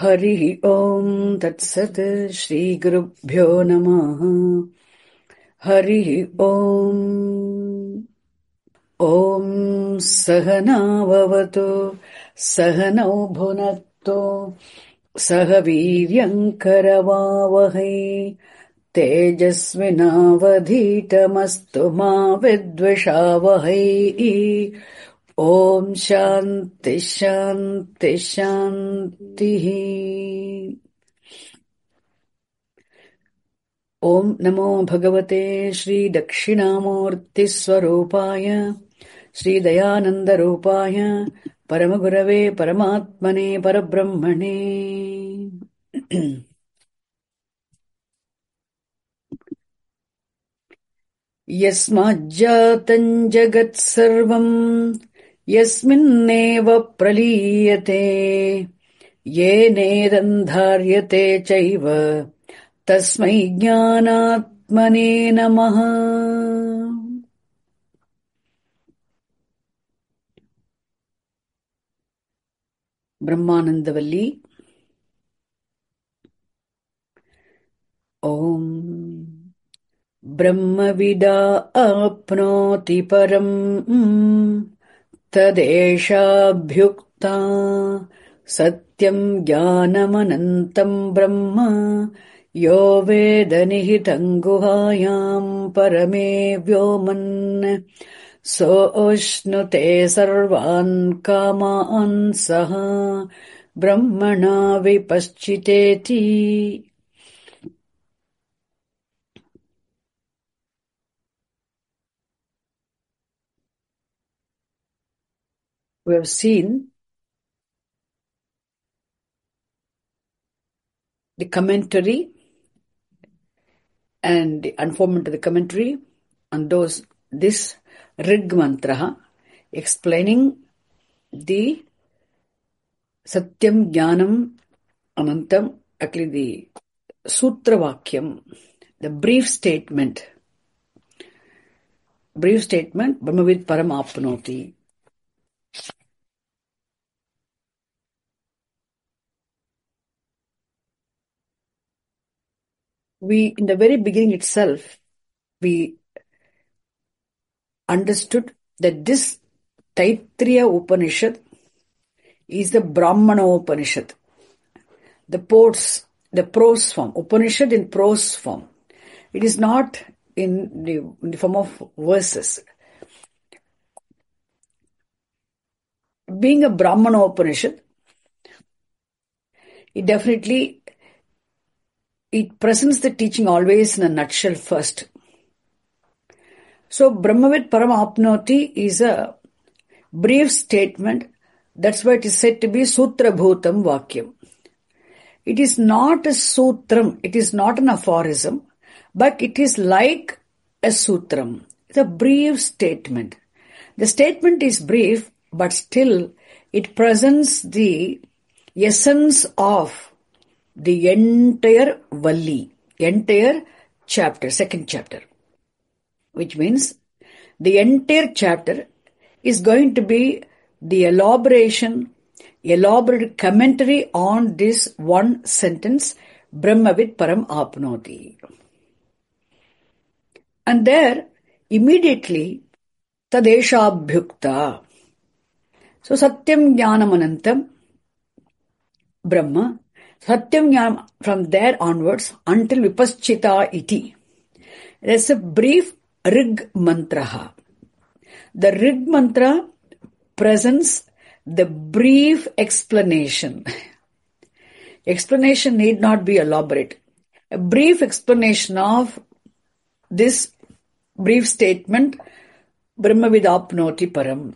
हरिः ओम् तत्सत् श्रीगुरुभ्यो नमः। हरिः ओम्। ॐ सहना भवतु सहनौ भुनक्तु सह वीर्यङ्करवावहै तेजस्विनावधीतमस्तु मा विद्विषावहै। ॐ शान्ति शान्ति शान्तिः। ॐ नमो भगवते श्रीदक्षिणामूर्तिस्वरूपाय श्रीदयानन्दरूपाय परमगुरवे परमात्मने परब्रह्मणे यस्माज्जातम् जगत्सर्वम् यस्मिन्नेव प्रलीयते येनेदन्धार्यते चैव तस्मै ज्ञानात्मने नमः। ब्रह्मानन्दवल्ली। ओम् ब्रह्मविदा आप्नोति परम् तदेषाभ्युक्ता सत्यम् ज्ञानमनन्तम् ब्रह्म यो वेद निहितम् गुहायाम् परमे व्योमन् सोऽश्नुते सर्वान् कामान् सः ब्रह्मणा विपश्चितेति। We have seen the commentary and the unfoldment of the commentary on this Rig mantra explaining the Satyam Jnanam Anantam, actually the Sutra Vakyam, the brief statement, Brahmavid Param Apnoti. In the very beginning itself, we understood that this Taittiriya Upanishad is the Brahmana Upanishad, the prose form, Upanishad in prose form. It is not in the form of verses. Being a Brahmana Upanishad, it presents the teaching always in a nutshell first. So Brahmavid Param Apnoti is a brief statement. That's why it is said to be Sutra Bhutam Vakyam. It is not a sutram, it is not an aphorism, but it is like a sutram. It's a brief statement. The statement is brief, but still it presents the essence of the entire Valli, entire chapter, second chapter, which means the entire chapter is going to be the elaborate commentary on this one sentence, Brahmavid Param Apnoti. And there, immediately, Tadeshabhyukta. So, Satyam Jnanam Anantam, Brahma, Satyam Jnanam, from there onwards, until Vipaschita iti. There's a brief Rig mantra. The Rig mantra presents the brief explanation. Explanation need not be elaborate. A brief explanation of this brief statement, Brahmavid Apnoti Param.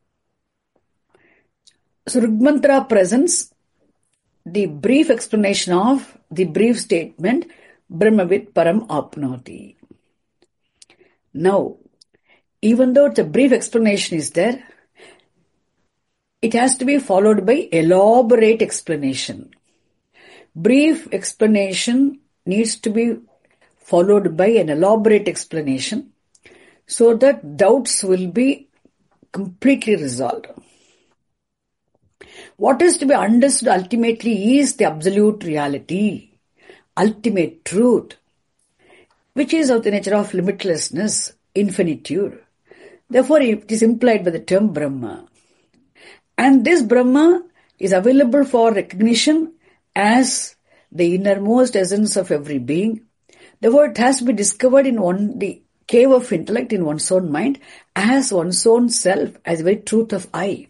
So Rig mantra presents the brief explanation of the brief statement, Brahmavid Param Apnoti. Now, even though the brief explanation is there, it has to be followed by elaborate explanation. Brief explanation needs to be followed by an elaborate explanation so that doubts will be completely resolved. What is to be understood ultimately is the absolute reality, ultimate truth, which is of the nature of limitlessness, infinitude. Therefore, it is implied by the term Brahma. And this Brahma is available for recognition as the innermost essence of every being. Therefore, it has to be discovered in the cave of intellect in one's own mind as one's own self, as the very truth of I.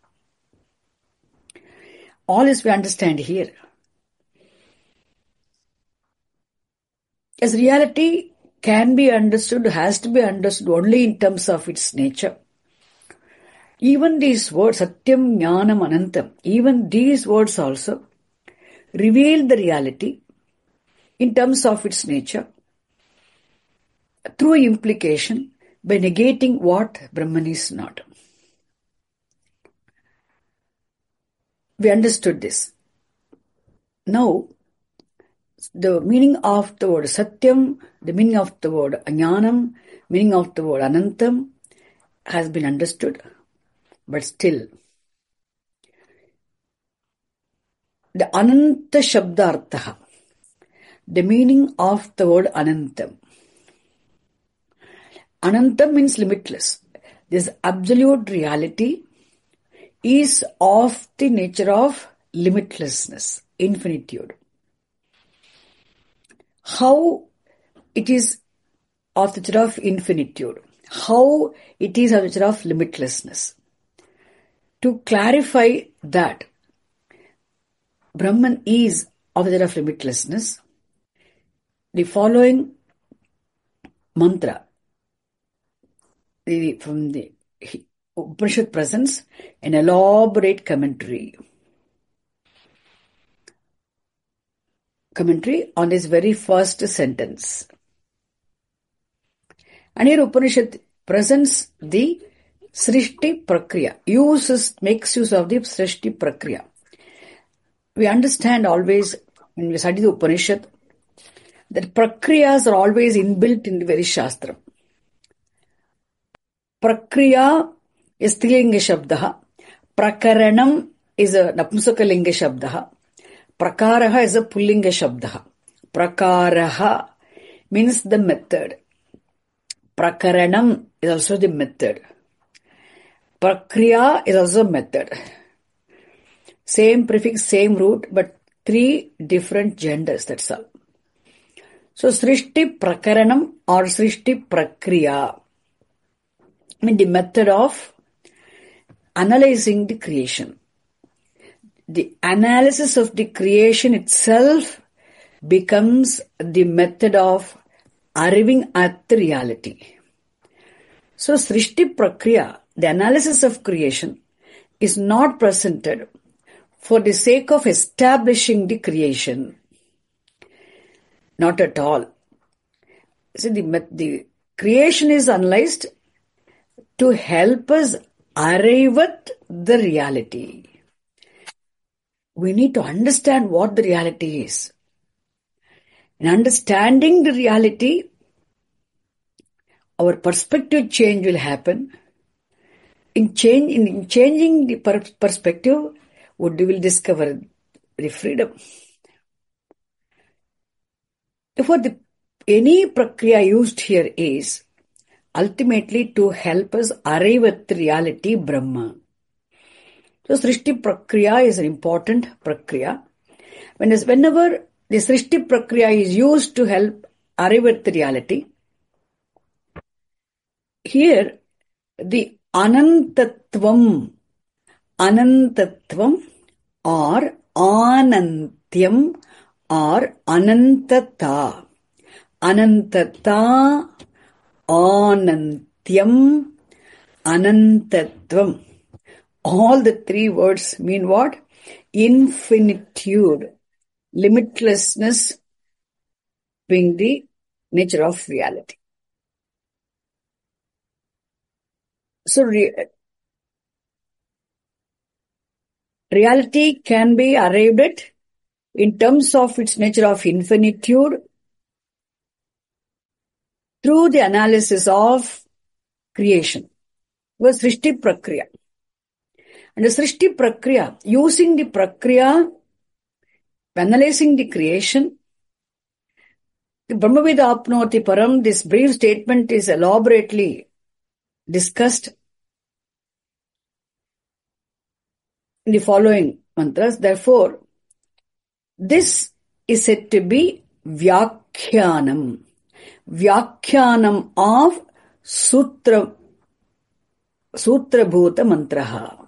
All this we understand here. As reality can be understood, has to be understood only in terms of its nature. Even these words, Satyam, Jnanam, Anantam, even these words also reveal the reality in terms of its nature through implication by negating what Brahman is not. We understood this. Now, the meaning of the word Satyam, the meaning of the word Jnanam, meaning of the word Anantam has been understood, but still, the Ananta Shabdartha, the meaning of the word Anantam. Anantam means limitless. This absolute reality is of the nature of limitlessness, infinitude. How it is of the nature of infinitude, how it is of the nature of limitlessness. To clarify that Brahman is of the nature of limitlessness, the following mantra from the Upanishad presents an elaborate commentary on this very first sentence. And here Upanishad presents the Srishti Prakriya, makes use of the Srishti Prakriya. We understand always when we study the Upanishad that Prakriyas are always inbuilt in the very Shastra. Prakriya is Strilinga Shabdaha. Prakaranam is a Napumsakalinga Shabdaha. Prakaraha is a Pullinga Shabdaha. Prakaraha means the method. Prakaranam is also the method. Prakriya is also method. Same prefix, same root, but three different genders, that's all. So, Srishti Prakaranam or Srishti Prakriya means the method of analyzing the creation. The analysis of the creation itself becomes the method of arriving at the reality. So, Srishti Prakriya, the analysis of creation, is not presented for the sake of establishing the creation. Not at all. See, the creation is analyzed to help us arrive at the reality. We need to understand what the reality is. In understanding the reality, our perspective change will happen. In changing the perspective, we will discover the freedom. Therefore, any prakriya used here is ultimately to help us arrive at the reality Brahma. So, Srishti Prakriya is an important prakriya. Whenever the Srishti Prakriya is used to help arrive at the reality, here the Anantatvam or Anantyam or Anantata. Anantata, Anantyam, Anantatvam. All the three words mean what? Infinitude, limitlessness being the nature of reality. So, reality can be arrived at in terms of its nature of infinitude through the analysis of creation. Was Srishti Prakriya. And the Srishti Prakriya, using the Prakriya, analyzing the creation, the Brahmavida Apnoti Param, this brief statement is elaborately discussed in the following mantras. Therefore, this is said to be Vyakhyanam. Vyakhyanam of Sutra Bhuta Mantraha.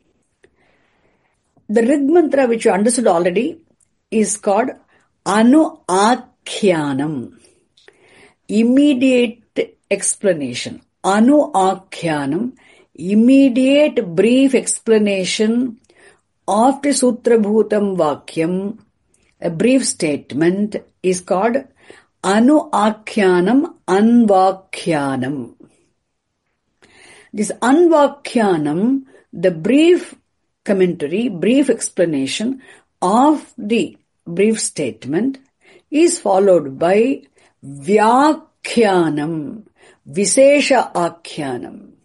The Rig mantra, which you understood already, is called Anu Akhyanam. Immediate explanation. Anu Akhyanam, immediate brief explanation of the Sutra Bhutam Vakyam, a brief statement, is called Anu Akhyanam Anvakhyanam. This Anvakhyanam, the brief commentary, brief explanation of the brief statement, is followed by Vyakhyanam, Visesha Akhyanam.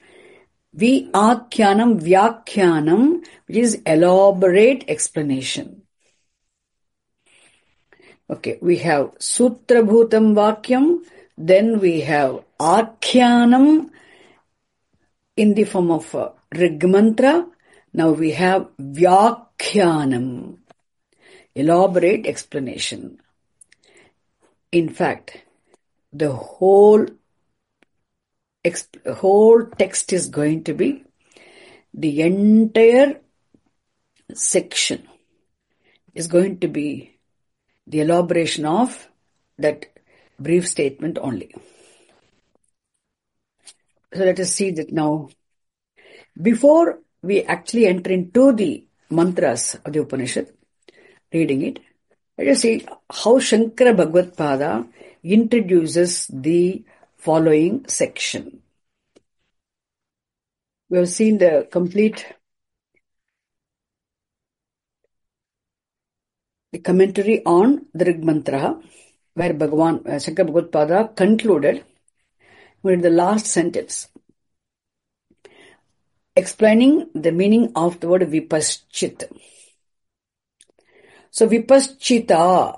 Vyakhyanam, which is elaborate explanation. Okay, we have Sutra Bhutam Vakyam, then we have Akhyanam in the form of Rig mantra. Now we have Vyakhyanam, elaborate explanation. In fact, the whole text is going to be, the entire section is going to be the elaboration of that brief statement only. So let us see that now. Before we actually enter into the mantras of the Upanishad, reading it, let us see how Shankara Bhagavad-pada introduces the following section. We have seen the complete commentary on the Rig mantra, where Shankara Bhagavad-pada concluded with the last sentence, explaining the meaning of the word Vipaschit. So Vipaschita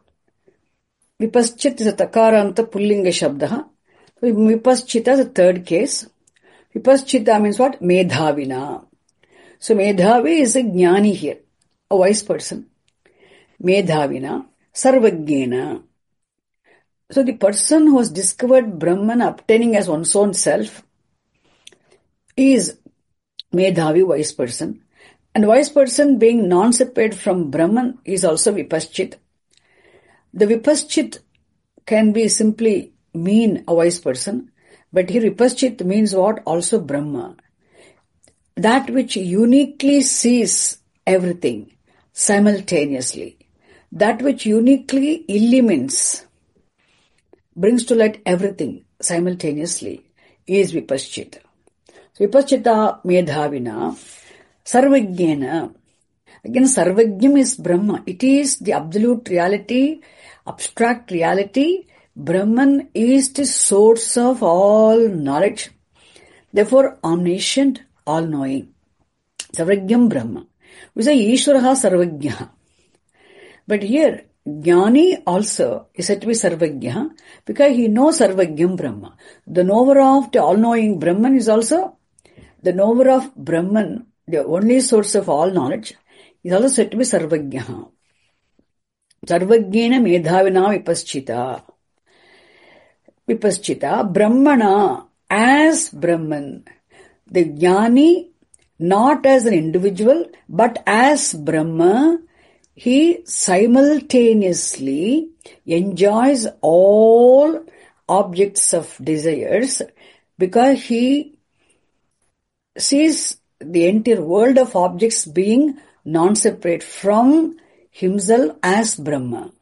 is a takaranta pullinga shabda. So Vipaschita is a third case. Vipaschita means what? Medhavina. So Medhavi is a jnani here, a wise person. Medhavina, Sarvajnana. So the person who has discovered Brahman, obtaining as one's own self, is Medhavi, wise person. And wise person being non-separate from Brahman is also Vipaschit. The Vipaschit can be simply mean a wise person, but here Vipaschit means what? Also Brahma. That which uniquely sees everything simultaneously. That which uniquely illumines, brings to light everything simultaneously, is Vipaschit. So Vipaschita Medhavina, Sarvajnana. Again, Sarvajnam is Brahma. It is the absolute reality, abstract reality. Brahman is the source of all knowledge. Therefore, omniscient, all-knowing. Sarvajnam Brahma. We say Ishvaraha Sarvajnaha. But here, Jnani also is said to be Sarvajnaha because he knows Sarvajnam Brahma. The knower of the all-knowing Brahman is also the knower of Brahman, the only source of all knowledge, is also said to be Sarvajnaha. Sarvajnena Medhavina Vipaschita. Vipaschita, Brahmana, as Brahman. The Jnani, not as an individual, but as Brahma, he simultaneously enjoys all objects of desires because he sees the entire world of objects being non-separate from himself as Brahma.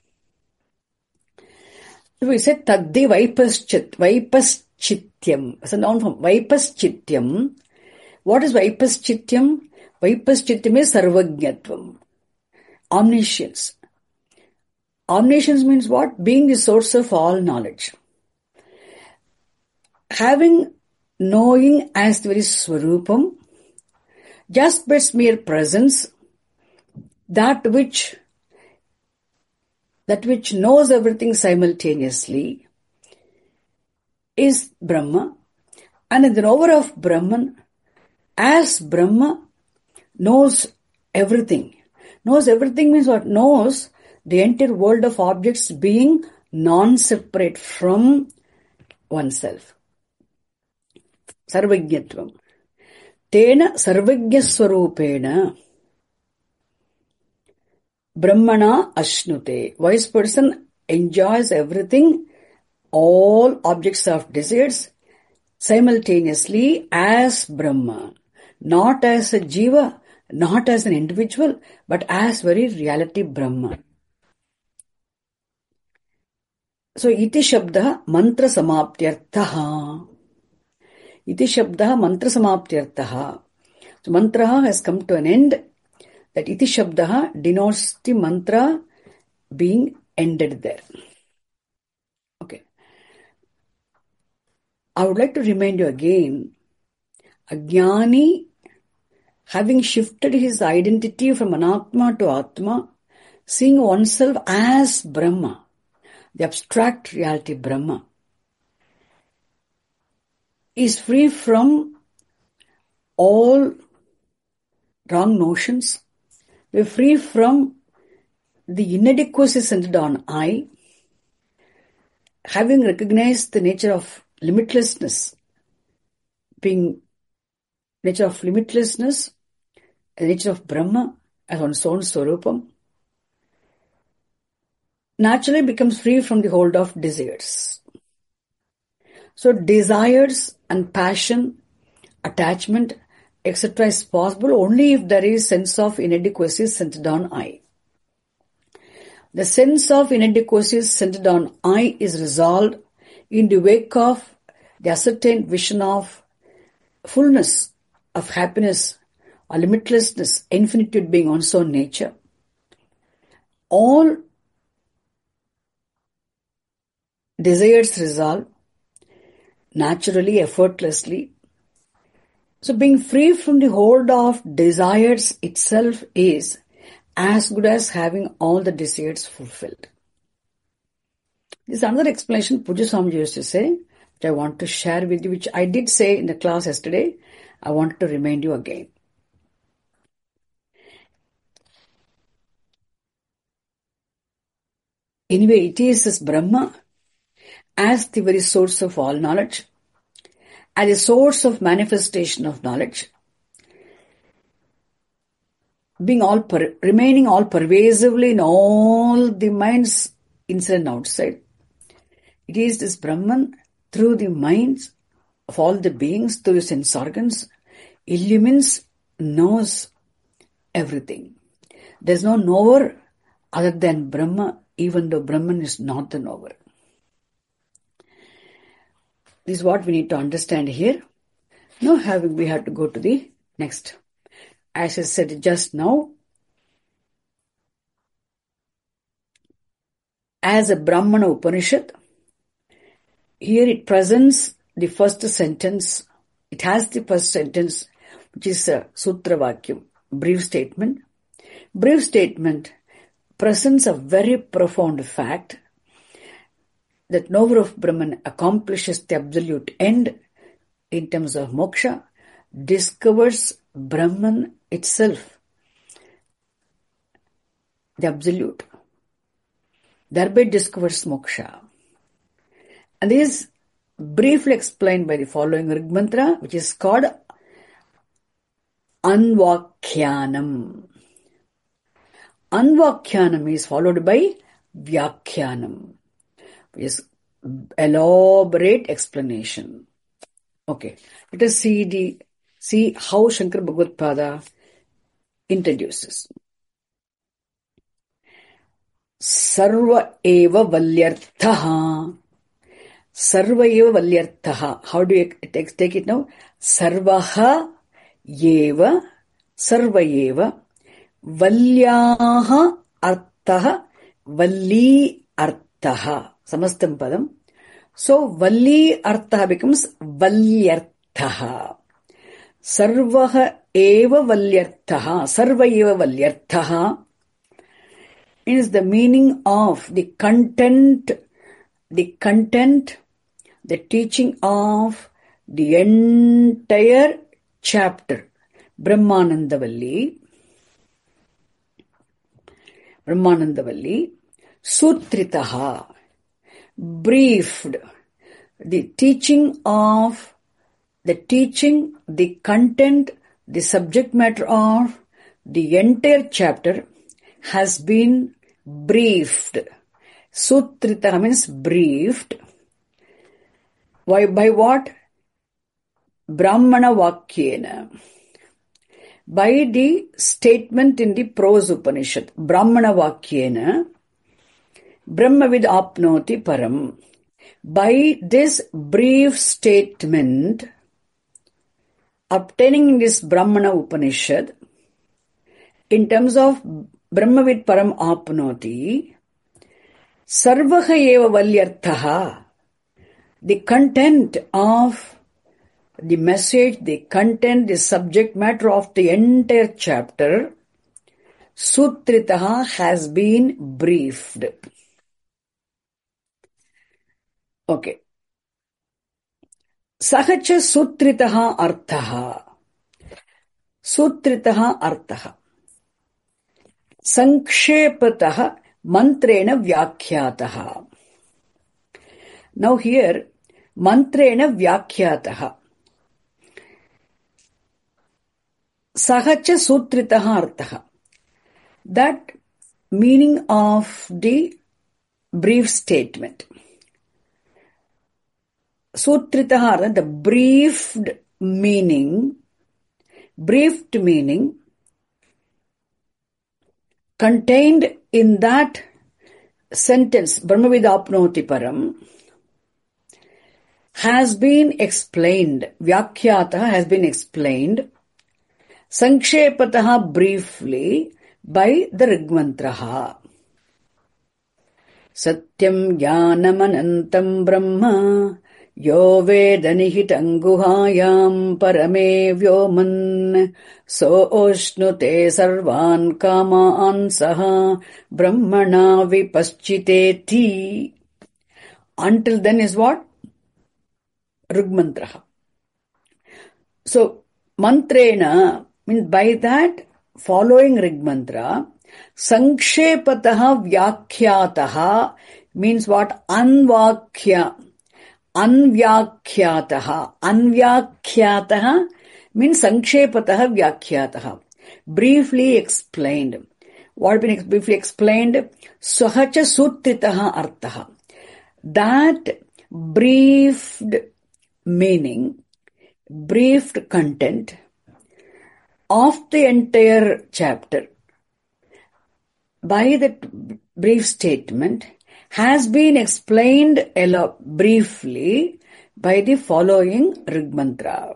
We said Taddi Vaipaschittyam. It's a noun form. Vaipaschittyam. What is Vaipaschittyam? Vaipaschittyam is Sarvajnatvam. Omniscience. Omniscience means what? Being the source of all knowledge. Knowing as the very Swarupam, Just by its mere presence, that which knows everything simultaneously is Brahma, and in the knower of Brahman, as Brahma, knows everything. Knows everything means what? Knows the entire world of objects being non-separate from oneself. Sarvajñatvam. Tena sarvajñaswarupena Brahmana ashnute. Wise person enjoys everything, all objects of desires, simultaneously as Brahma. Not as a jiva, not as an individual, but as very reality Brahma. So, iti shabda mantra samaptyarthaha. Iti shabda mantra samaptyarthaha. So, mantra has come to an end. That iti shabda denotes the mantra being ended there. Okay. I would like to remind you again, Ajnani, having shifted his identity from Anatma to Atma, seeing oneself as Brahma, the abstract reality Brahma, is free from all wrong notions. We're free from the inadequacy centered on I, having recognized the nature of limitlessness, being nature of limitlessness, the nature of Brahma as one's own Swarupam, naturally becomes free from the hold of desires. So desires and passion, attachment, etc. is possible only if there is sense of inadequacy centered on I. The sense of inadequacy centered on I is resolved in the wake of the ascertained vision of fullness, of happiness, or limitlessness, infinitude being one's own nature. All desires resolve naturally, effortlessly. So being free from the hold of desires itself is as good as having all the desires fulfilled. This is another explanation Pujya Swamiji used to say, which I want to share with you, which I did say in the class yesterday. I want to remind you again. Anyway, it is this Brahma as the very source of all knowledge, as a source of manifestation of knowledge, being remaining all pervasively in all the minds inside and outside. It is this Brahman through the minds of all the beings, through the sense organs, illumines, knows everything. There is no knower other than Brahma, even though Brahman is not the knower. This is what we need to understand here. Now we have to go to the next. As I said just now, as a Brahmana Upanishad, here it presents the first sentence. It has the first sentence, which is a Sutra Vakyam, brief statement. Brief statement presents a very profound fact that knower of Brahman accomplishes the absolute end in terms of moksha, discovers Brahman itself, the absolute, thereby discovers moksha. And this is briefly explained by the following Rig Mantra, which is called Anvakyanam. Anvakyanam is followed by Vyakyanam, which is elaborate explanation. Okay, let us see how Shankara Bhagavad Pada introduces. Sarva eva valyarthaha. Sarva eva valyarthaha. How do you take it now? Sarvaha eva, sarva eva, valyaha arthaha, valli arthaha. Samastam padam. So, valli arthaha becomes valyarthaha. Sarvaha eva valyarthaha. Sarva eva valyarthaha means the meaning of the content, the teaching of the entire chapter. Brahmanandavalli, Sutritaha, briefed, the teaching, the content, the subject matter of the entire chapter has been briefed. Sutritaha means briefed. Why? By what? Brahmana Vakyena. By the statement in the prose Upanishad. Brahmana Vakyena. Brahmavid apnoti param. By this brief statement, obtaining this Brahmana Upanishad, in terms of Brahmavid param apnoti, sarvaha eva valyarthaha, the content of the message, the content, the subject matter of the entire chapter, Sutritaha has been briefed. Okay. Sahacha Sutritaha Arthaha. Sutritaha Arthaha. Sankshepataha Mantrena Vyakhyataha. Now here, Mantrena Vyakhyataha. Sahacha Sutritaha Arthaha. That meaning of the brief statement. Sutritaha, the briefed meaning, contained in that sentence, Brahmavid apnoti param, has been explained. Vyakhyata has been explained. Sankshepataha briefly by the Rigmantraha. Satyam jnanamanantam brahma yo veda nihitam guhayam parame vyoman so oshnute sarvan kamaan saha brahmana vipaschiteti. Until then is what? Rigmantraha. So, mantrena means by that following Rigmantra, Sankshepataha Vyakhyataha means what? Anvakhyataha means Sankshepataha Vyakhyataha. Briefly explained. What been briefly explained? Sahacha Sutritaha Arthaha. That briefed meaning, briefed content of the entire chapter by that brief statement has been explained briefly by the following Rigmantra.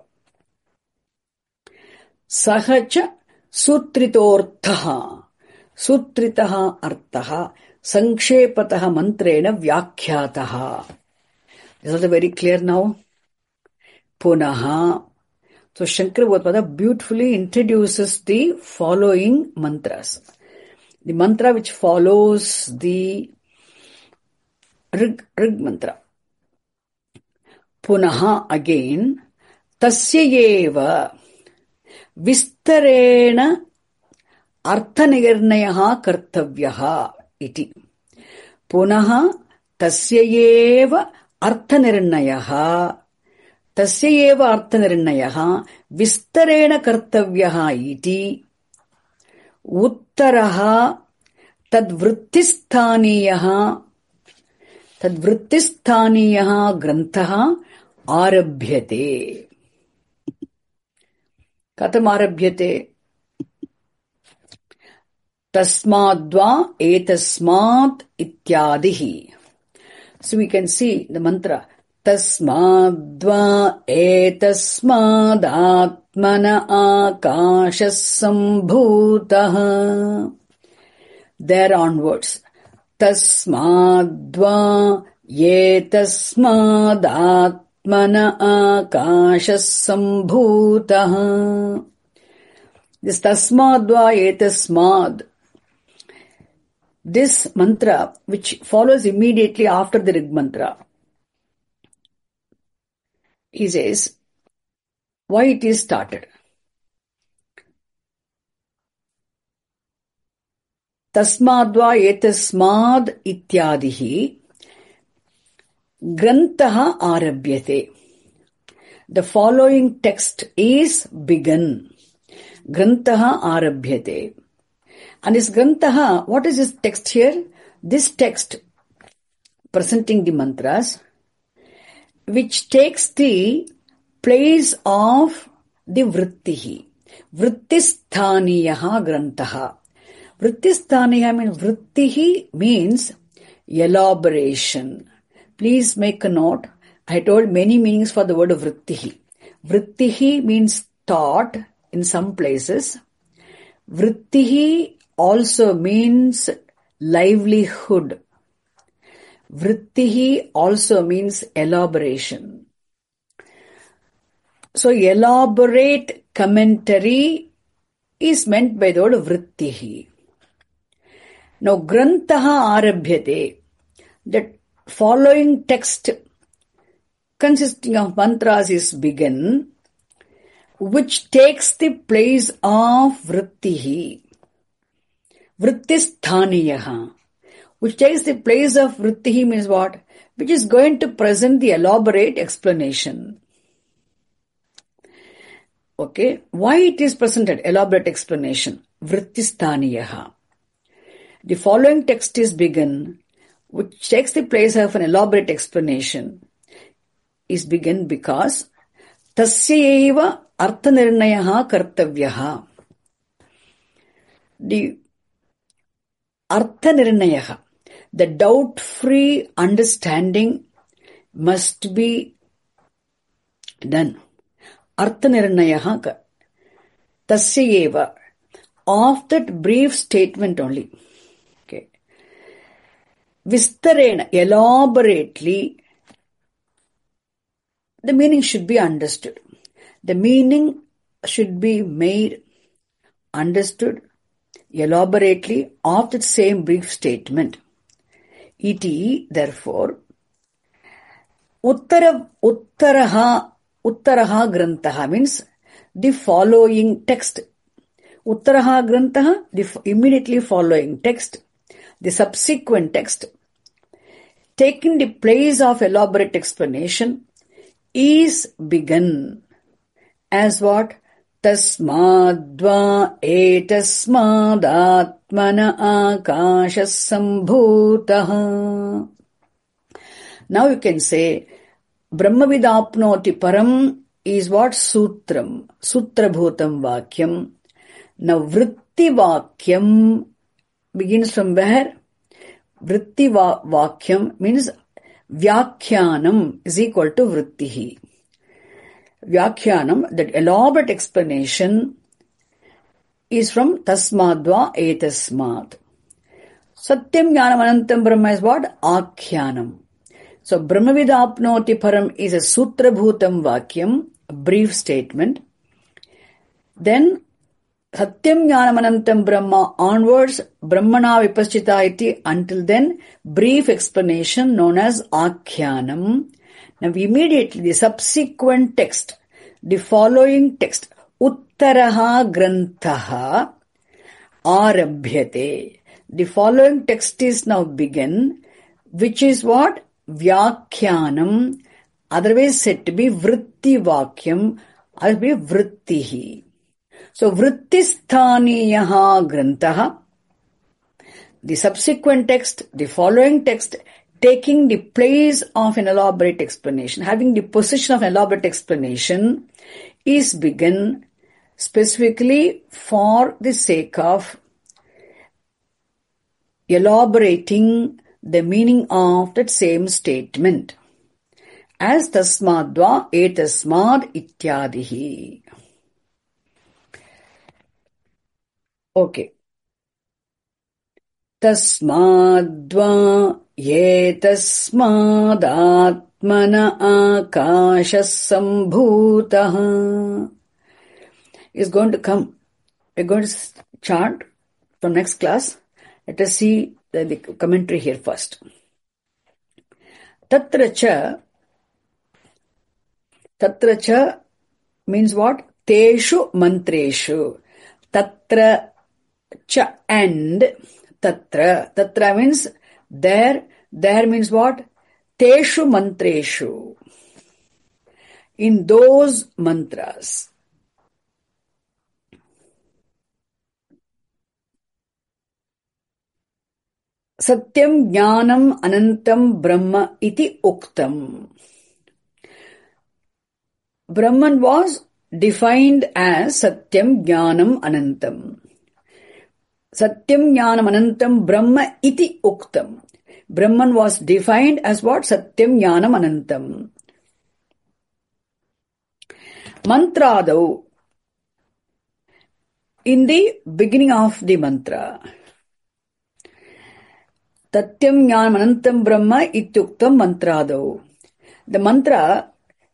Sahacha Sutritorthaha. Sutritaha Arthaha Sankshepataha Mantrena Vyakhyataha. Is that very clear now? Punaha. So Shankara Bhagavad beautifully introduces the following mantras. The mantra which follows the Rig mantra. Punaha again. Tasyayeva Vistarena Arthanirnayaha Kartavyaha iti. Punaha Tasyayeva Arthanirnayaha Tasyayeva Arthanirnayaha Vistarena Kartavyaha iti. Uttaraha Tadvrittistaniyaha Granthaha Arabhyate. Katham Arabhyate? Tasmadva etasmat ityadihi. So we can see the mantra. Tasmadva etasmadatmana akashas sambhutaha. There onwards. Tasmadva etasmadatmana akashas sambhutaha. This tasmadva etasmad, this mantra which follows immediately after the Rig mantra, he says why it is started. Tasmadva etasmad ityadihi grantaha arabhyate. The following text is begun. Grantaha arabhyate. And this grantaha, what is this text here? This text presenting the mantras, which takes the place of the vrittihi. Vrittisthaniyaha grantaha. Vrittisthaniya means, vrittihi means elaboration. Please make a note. I told many meanings for the word of vrittihi. Vrittihi means thought in some places. Vrittihi also means livelihood. Vrittihi also means elaboration. So elaborate commentary is meant by the word vrittihi. Now grantaha arabhyate. The following text consisting of mantras is begun, which takes the place of vrittihi. Vrittisthaniyaha. Which takes the place of vrittihi means what? Which is going to present the elaborate explanation. Okay. Why it is presented? Elaborate explanation. Vrittisthaniyaha. The following text is begun, which takes the place of an elaborate explanation, is begun because tasyaiva arthanirnayaha kartavyaha. The arthanirnayaha, the doubt-free understanding must be done. Arthanirnayaha tasyaiva, of that brief statement only. Okay. Vistarena, elaborately, the meaning should be understood. The meaning should be made understood elaborately of the same brief statement. Iti, therefore, uttaraha grantaha means the following text. Uttaraha grantaha, the immediately following text, the subsequent text, taking the place of elaborate explanation, is begun as what? Tasmadva etasmad atmana akasha sambhutaha. Now you can say Brahmavidapnoti param is what? Sutram. Sutrabhutam vakyam. Now vritti vakyam begins from where? Vritti vakyam means Vyakhyanam is equal to vrittihi. Vyakhyanam, that elaborate explanation, is from tasmadva etasmad. Satyam jnanam anantam brahma is what? Akhyanam. So Brahmavidapnoti param is a sutrabhutam vakyam, a brief statement. Then Satyam jnanam anantam brahma onwards, brahmana vipaschita iti, until then, brief explanation known as akhyanam. Now immediately the subsequent text, the following text, uttaraha grantaha arabhyate. The following text is now begun, which is what? Vyakhyanam, otherwise said to be vritti vakyam, otherwise be vrittihi. So vrittisthaniyaha grantaha, the subsequent text, the following text, taking the place of an elaborate explanation, having the position of an elaborate explanation, is begun specifically for the sake of elaborating the meaning of that same statement. As tasmadva etasmad ityadihi. Okay. Tasmadva etasmadatmana akasha sambhutaha is going to come we're going to chant from next class. Let us see the commentary here first. Tatra cha means what? Teshu mantreshu. Tatra cha and tatra. Tatra means there. There means what? Teshu mantreshu. In those mantras. Satyam Jnanam Anantam Brahma iti uktam. Brahman was defined as Satyam Jnanam Anantam. Satyam Jnanam Anantam Brahma iti uktam. Brahman was defined as what? Satyam Jnanam Anantam. Mantradau. In the beginning of the mantra. Tatyam Jnanam Anantam Brahma ityuktam mantradau. The mantra,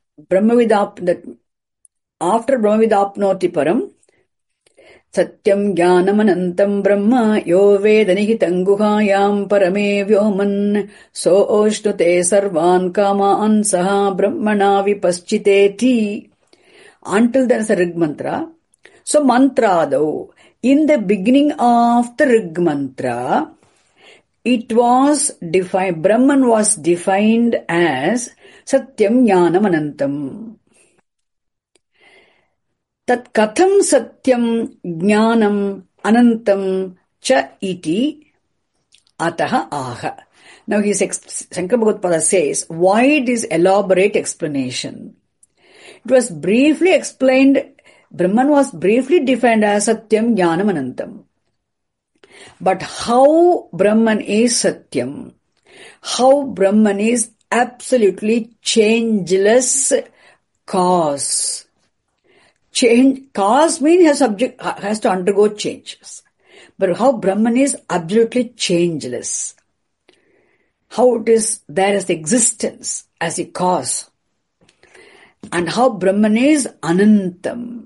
after Brahmavidapnoti Param, Satyam Jnanam Anantam Brahma yo veda nihitam guhayam parame vyoman so oshnute sarvan kamaan saha brahmana vipaschiteti. Until there is a Rig mantra. So mantradau. In the beginning of the Rig mantra, it was defined, Brahman was defined as Satyam Jnanam Anantam. Tat katham Satyam Jnanam Anantam cha iti ataha aha. Now Shankara Bhagavad says, why this elaborate explanation? It was briefly explained, Brahman was briefly defined as Satyam Jnanam Anantam. But how Brahman is Satyam, how Brahman is absolutely changeless cause. Cause means has to undergo changes. But how Brahman is absolutely changeless. How it is there as existence, as a cause. And how Brahman is Anantam.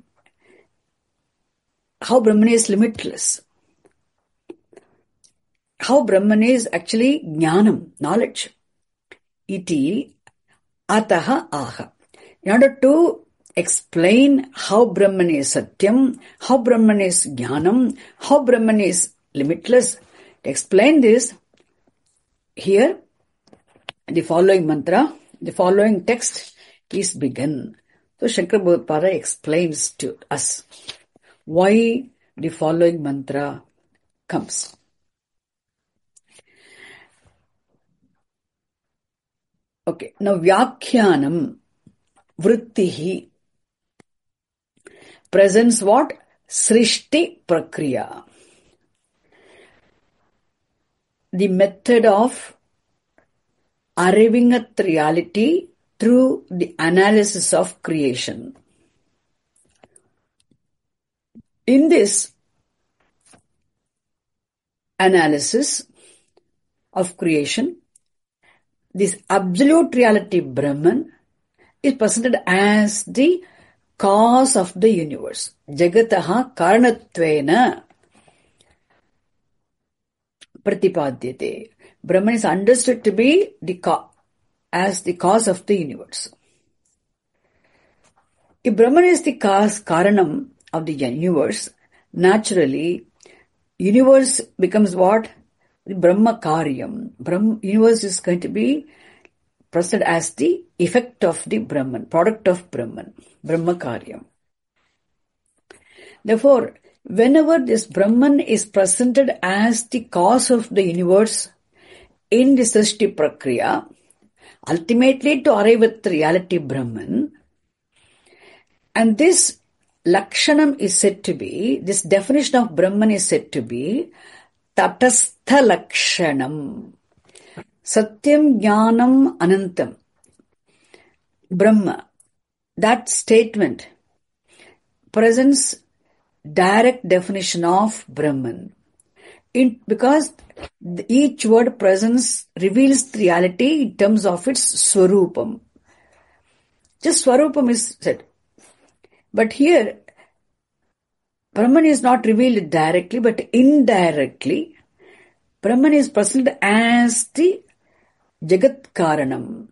How Brahman is limitless. How Brahman is actually Jnanam, knowledge. Iti ataha aha. In order to explain how Brahman is Satyam, how Brahman is Jnanam, how Brahman is limitless, to explain this, here the following mantra, the following text is begun. So Shankara Bhagavad explains to us why the following mantra comes. Okay, now Vyakhyanam Vrittihi presents what? Srishti Prakriya. The method of arriving at reality through the analysis of creation. In this analysis of creation, this absolute reality Brahman is presented as the cause of the universe. Jagataha karanatvena pratipadyate. Brahman is understood to be as the cause of the universe. If Brahman is the cause, karanam of the universe, naturally, universe becomes what? The Brahma Karyam. Universe is going to be presented as the effect of the Brahman, product of Brahman, Brahma Karyam. Therefore, whenever this Brahman is presented as the cause of the universe in the Srishti Prakriya, ultimately to arrive at reality Brahman, and this Lakshanam is said to be, this definition of Brahman is said to be Tatastha Lakshanam. Satyam Jnanam Anantam. Brahma. That statement presents direct definition of Brahman. Because each word reveals the reality in terms of its Swarupam. Just Swarupam is said. But here, Brahman is not revealed directly, but indirectly, Brahman is presented as the Jagat Karanam.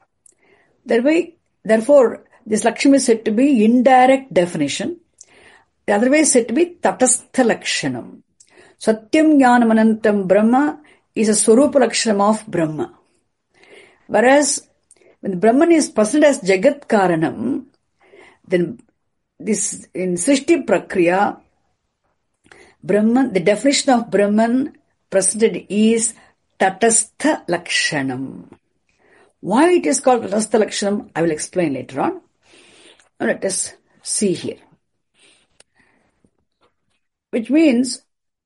Therefore, this Lakshmi is said to be indirect definition. The other way is said to be Tatastha Lakshanam. Satyam Jnanam Anantam Brahma is a Swarupa Lakshanam of Brahma. Whereas, when Brahman is presented as Jagat Karanam, then this in Srishti Prakriya, Brahman, the definition of Brahman presented is Tatastha Lakshanam. Why it is called Tatastha Lakshanam, I will explain later on. Now let us see here. Which means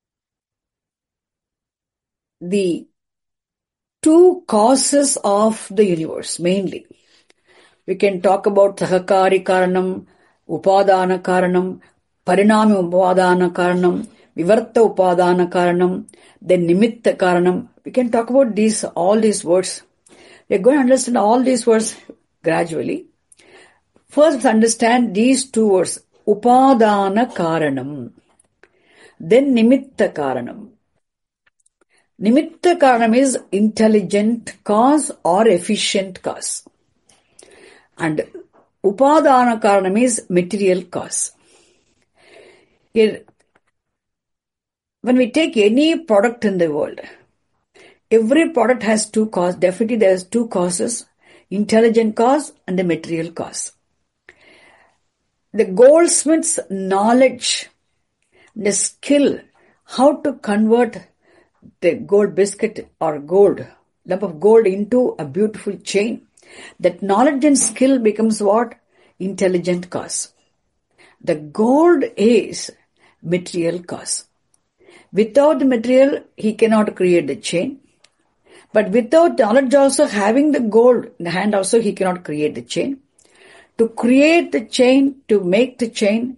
the two causes of the universe, mainly. We can talk about Sahakari Karanam, Upadana Karanam, Parinami Upadana Karanam, Vivarta Upadana Karanam, then Nimitta Karanam. We can talk about all these words. We are going to understand all these words gradually. First, understand these two words, Upadana Karanam, then Nimitta Karanam. Nimitta Karanam is intelligent cause or efficient cause. And Upadana Karanam is material cause. Here, when we take any product in the world, every product has two causes. Definitely there is two causes, intelligent cause and the material cause. The goldsmith's knowledge, the skill, how to convert the gold biscuit or lump of gold into a beautiful chain. That knowledge and skill becomes what? Intelligent cause. The gold is material cause. Without the material, he cannot create the chain. But without knowledge also, having the gold in the hand also, he cannot create the chain. To create the chain, to make the chain,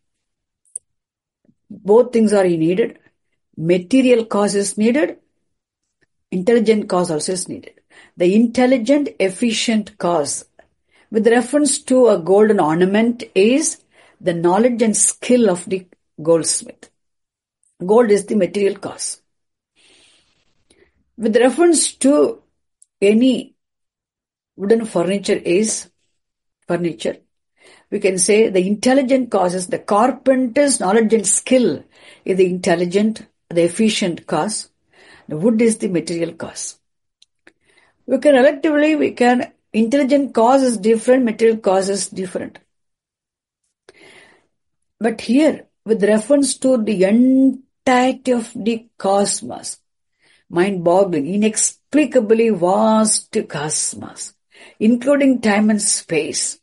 both things are needed. Material cause is needed. Intelligent cause also is needed. The intelligent, efficient cause with reference to a golden ornament is the knowledge and skill of the goldsmith. Gold is the material cause. With reference to any wooden furniture is furniture, we can say the intelligent cause is the carpenter's knowledge and skill is the intelligent, the efficient cause. The wood is the material cause. Intelligent cause is different, material cause is different. But here, with reference to the entirety of the cosmos, mind-boggling, inexplicably vast cosmos, including time and space,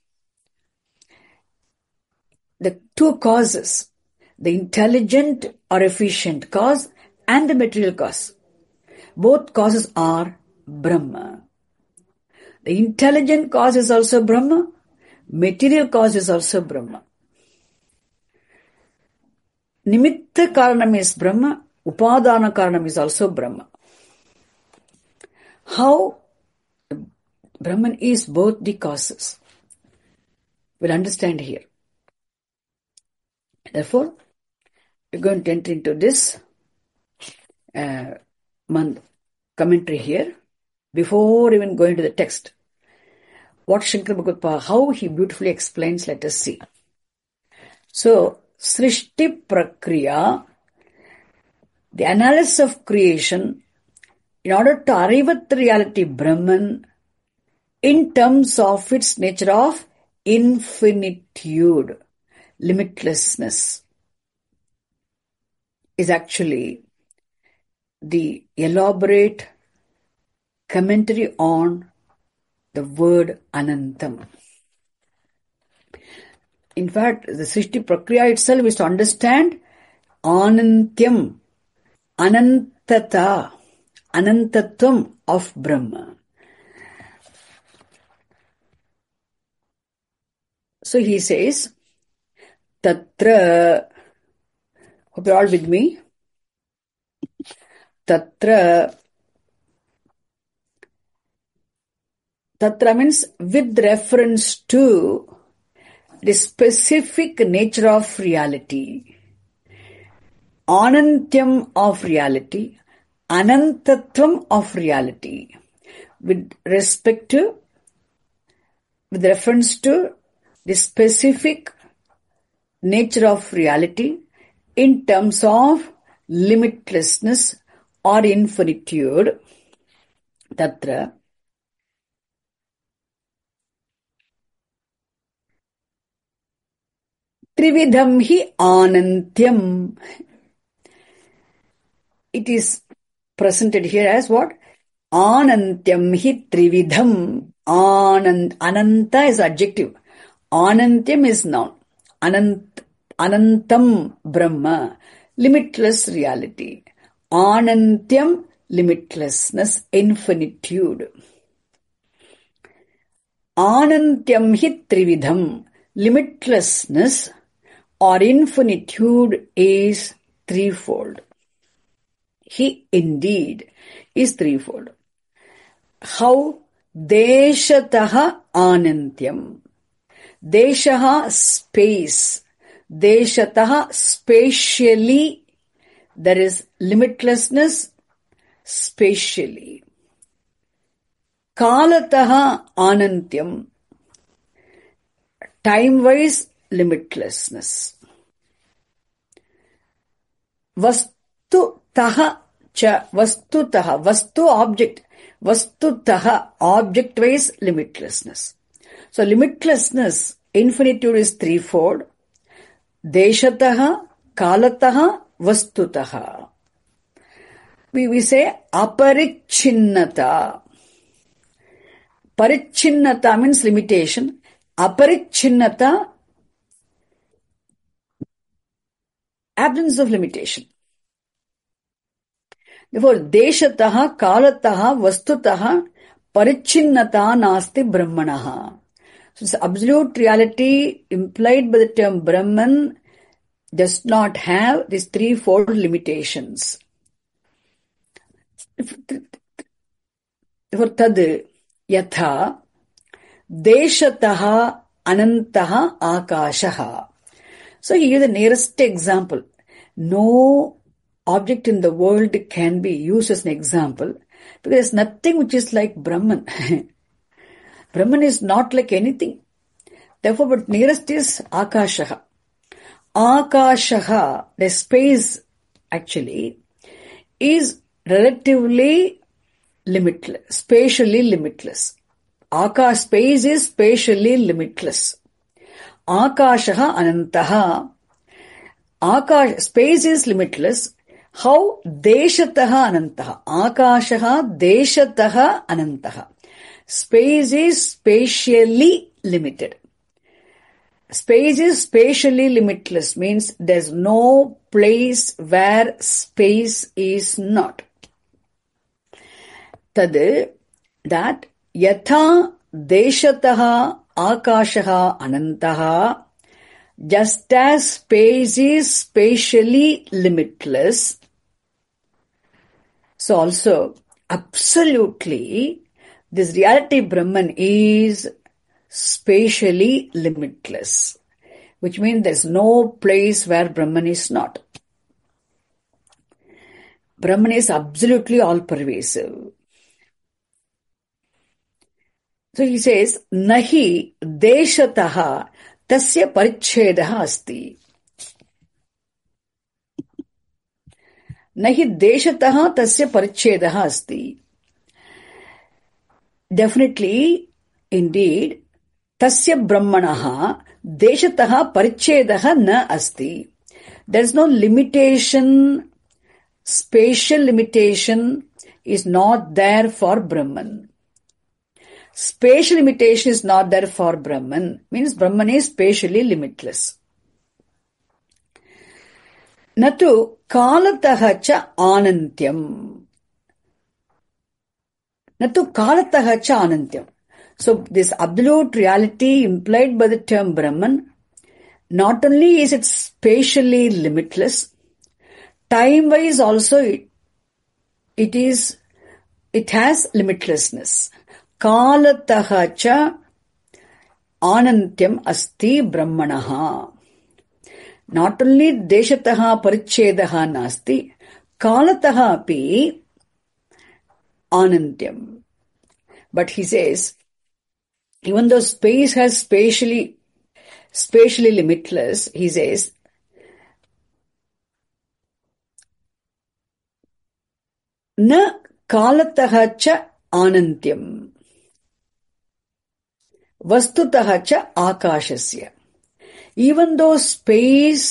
the two causes, the intelligent or efficient cause and the material cause, both causes are Brahma. The intelligent cause is also Brahma, material cause is also Brahma. Nimitta Karanam is Brahma, Upadana Karanam is also Brahma. How Brahman is both the causes, we'll understand here. Therefore, we're going to enter into this commentary here. Before even going to the text, what Shankara Bhagavad, how he beautifully explains, let us see. So, Srishti Prakriya, the analysis of creation, in order to arrive at the reality Brahman, in terms of its nature of infinitude, limitlessness, is actually the elaborate commentary on the word Anantam. In fact, the Srishti Prakriya itself is to understand Anantyam, Anantata, Anantatvam of Brahma. So he says, Tatra, hope you're all with me. Tatra means with reference to the specific nature of reality. Anantyam of reality, Anantatvam of reality, with reference to the specific nature of reality in terms of limitlessness or infinitude. Tatra Trividham hi Anantyam. It is presented here as what? Anantyam hi Trividham. Ananta is adjective. Anantyam is noun. Anantam Brahma. Limitless reality. Anantyam, limitlessness, infinitude. Anantyam hi Trividham. Limitlessness or infinitude is threefold. He indeed is threefold. How? Deshataha Anantyam. Deshaha, space. Deshataha, spatially. There is limitlessness spatially. Kalataha Anantyam. Time-wise limitlessness. Vastutaha cha. Vastutaha. Vastu, object. Vastutaha, object-wise limitlessness. So limitlessness, infinitude is threefold. Deshataha, kalataha, vastutaha. We say aparichinnata. Parichinnata means limitation. Aparichinnata, absence of limitation. Therefore, deshataha, kalataha, vastutaha, parichinnata nasti brahmanaha. So, this absolute reality implied by the term Brahman does not have these threefold limitations. Therefore, tad yatha deshataha anantaha akashaha. So, here the nearest example. No object in the world can be used as an example because there is nothing which is like Brahman. Brahman is not like anything. Therefore, but nearest is Akashaha. Akashaha, the space actually, is relatively limitless, spatially limitless. Space is spatially limitless. Akashaha anantaha. Space is limitless. How? Deshataha anantaha. Akashaha deshataha anantaha. Space is spatially limited. Space is spatially limitless means there's no place where space is not. Tad, that yatha deshataha akashaha anantaha, just as space is spatially limitless, so also absolutely this reality Brahman is spatially limitless, which means there's no place where Brahman is not. Brahman is absolutely all-pervasive. So he says, nahi deshataha tasya parichedaha asti. Nahi deshataha tasya parichedaha asti. Definitely, indeed, tasya brahmanaha deshataha parichedaha na asti. There is no limitation, spatial limitation is not there for Brahman. Spatial limitation is not there for Brahman, means Brahman is spatially limitless. Natu kalataha cha anantyam. Natu kalataha cha anantyam. So this absolute reality implied by the term Brahman, not only is it spatially limitless, time-wise also it has limitlessness. Kalataha cha anantyam asti brahmanaha. Not only deshataha parichedaha nasti, kalataha api anantyam. But he says, even though space has spatially limitless, he says, na kalataha cha anantyam, vastutaha cha akashasya. Even though space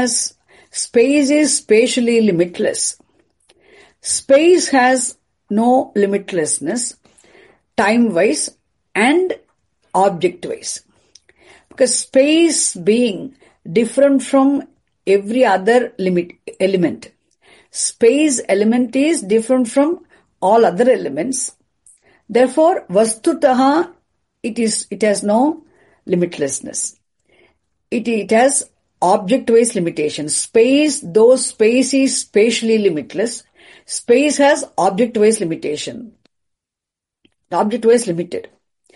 is spatially limitless, space has no limitlessness, time-wise and object-wise. Because space being different from every other element, space element is different from all other elements. Therefore, vastutaha, it has no limitlessness. It has object-wise limitation. Space, though space is spatially limitless, space has object-wise limitation. Object-wise limited.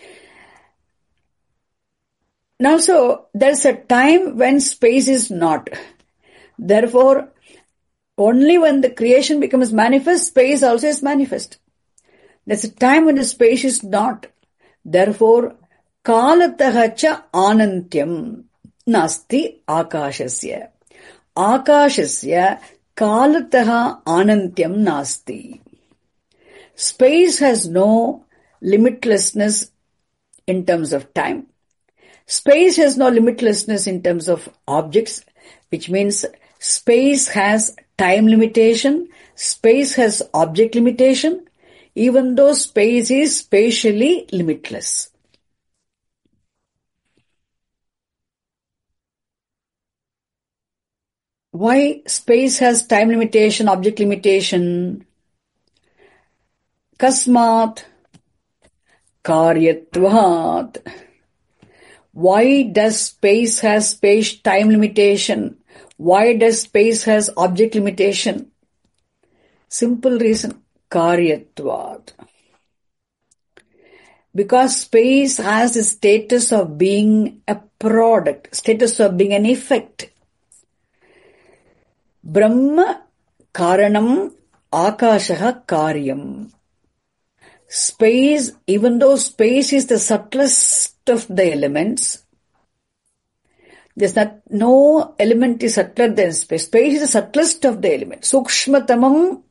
Now, so there's a time when space is not. Therefore, only when the creation becomes manifest, space also is manifest. There's a time when the space is not. Therefore, kalataha cha anantyam nasti akashasya. Akashasya kalataha anantyam nasti. Space has no limitlessness in terms of time. Space has no limitlessness in terms of objects, which means space has time limitation, space has object limitation, even though space is spatially limitless. Why space has time limitation, object limitation? Kasmat karyatvat. Why does space has time limitation? Why does space has object limitation? Simple reason, karyatvat. Because space has the status of being a product, status of being an effect. Brahma karanam akashaha karyam. Space, even though space is the subtlest of the elements, there's no element is subtler than space. Space is the subtlest of the elements. Sukshmatamam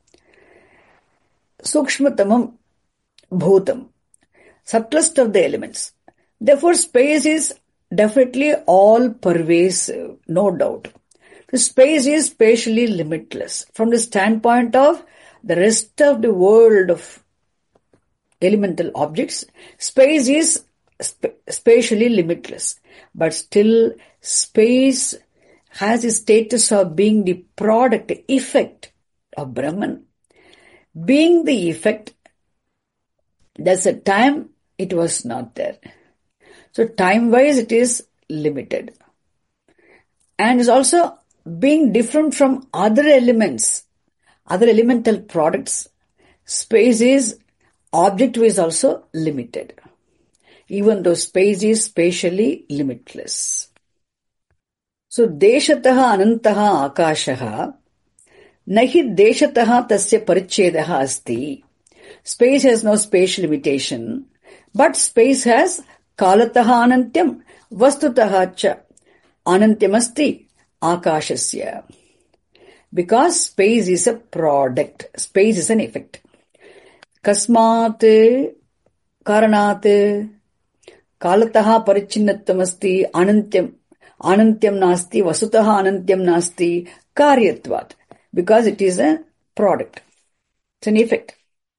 bhutam. Subtlest of the elements. Therefore, space is definitely all pervasive, no doubt. The space is spatially limitless. From the standpoint of the rest of the world of elemental objects, space is spatially limitless. But still, space has the status of being the product, effect of Brahman. Being the effect, there's a time it was not there. So time-wise it is limited. And is also being different from other elements, other elemental products, space is object-wise also limited. Even though space is spatially limitless. So, deshataha anantaha akashaha nahi deshataha tasya parichedaha asti. Space has no spatial limitation, but space has kalataha anantyam, vastutaha cha anantyam asti akashasya. Because space is a product, space is an effect. Kasmat karanat kalataha parichinnattam asti anantyam nasti vasutaha anantyam nasti karyatvat. Because it is a product. It's an effect.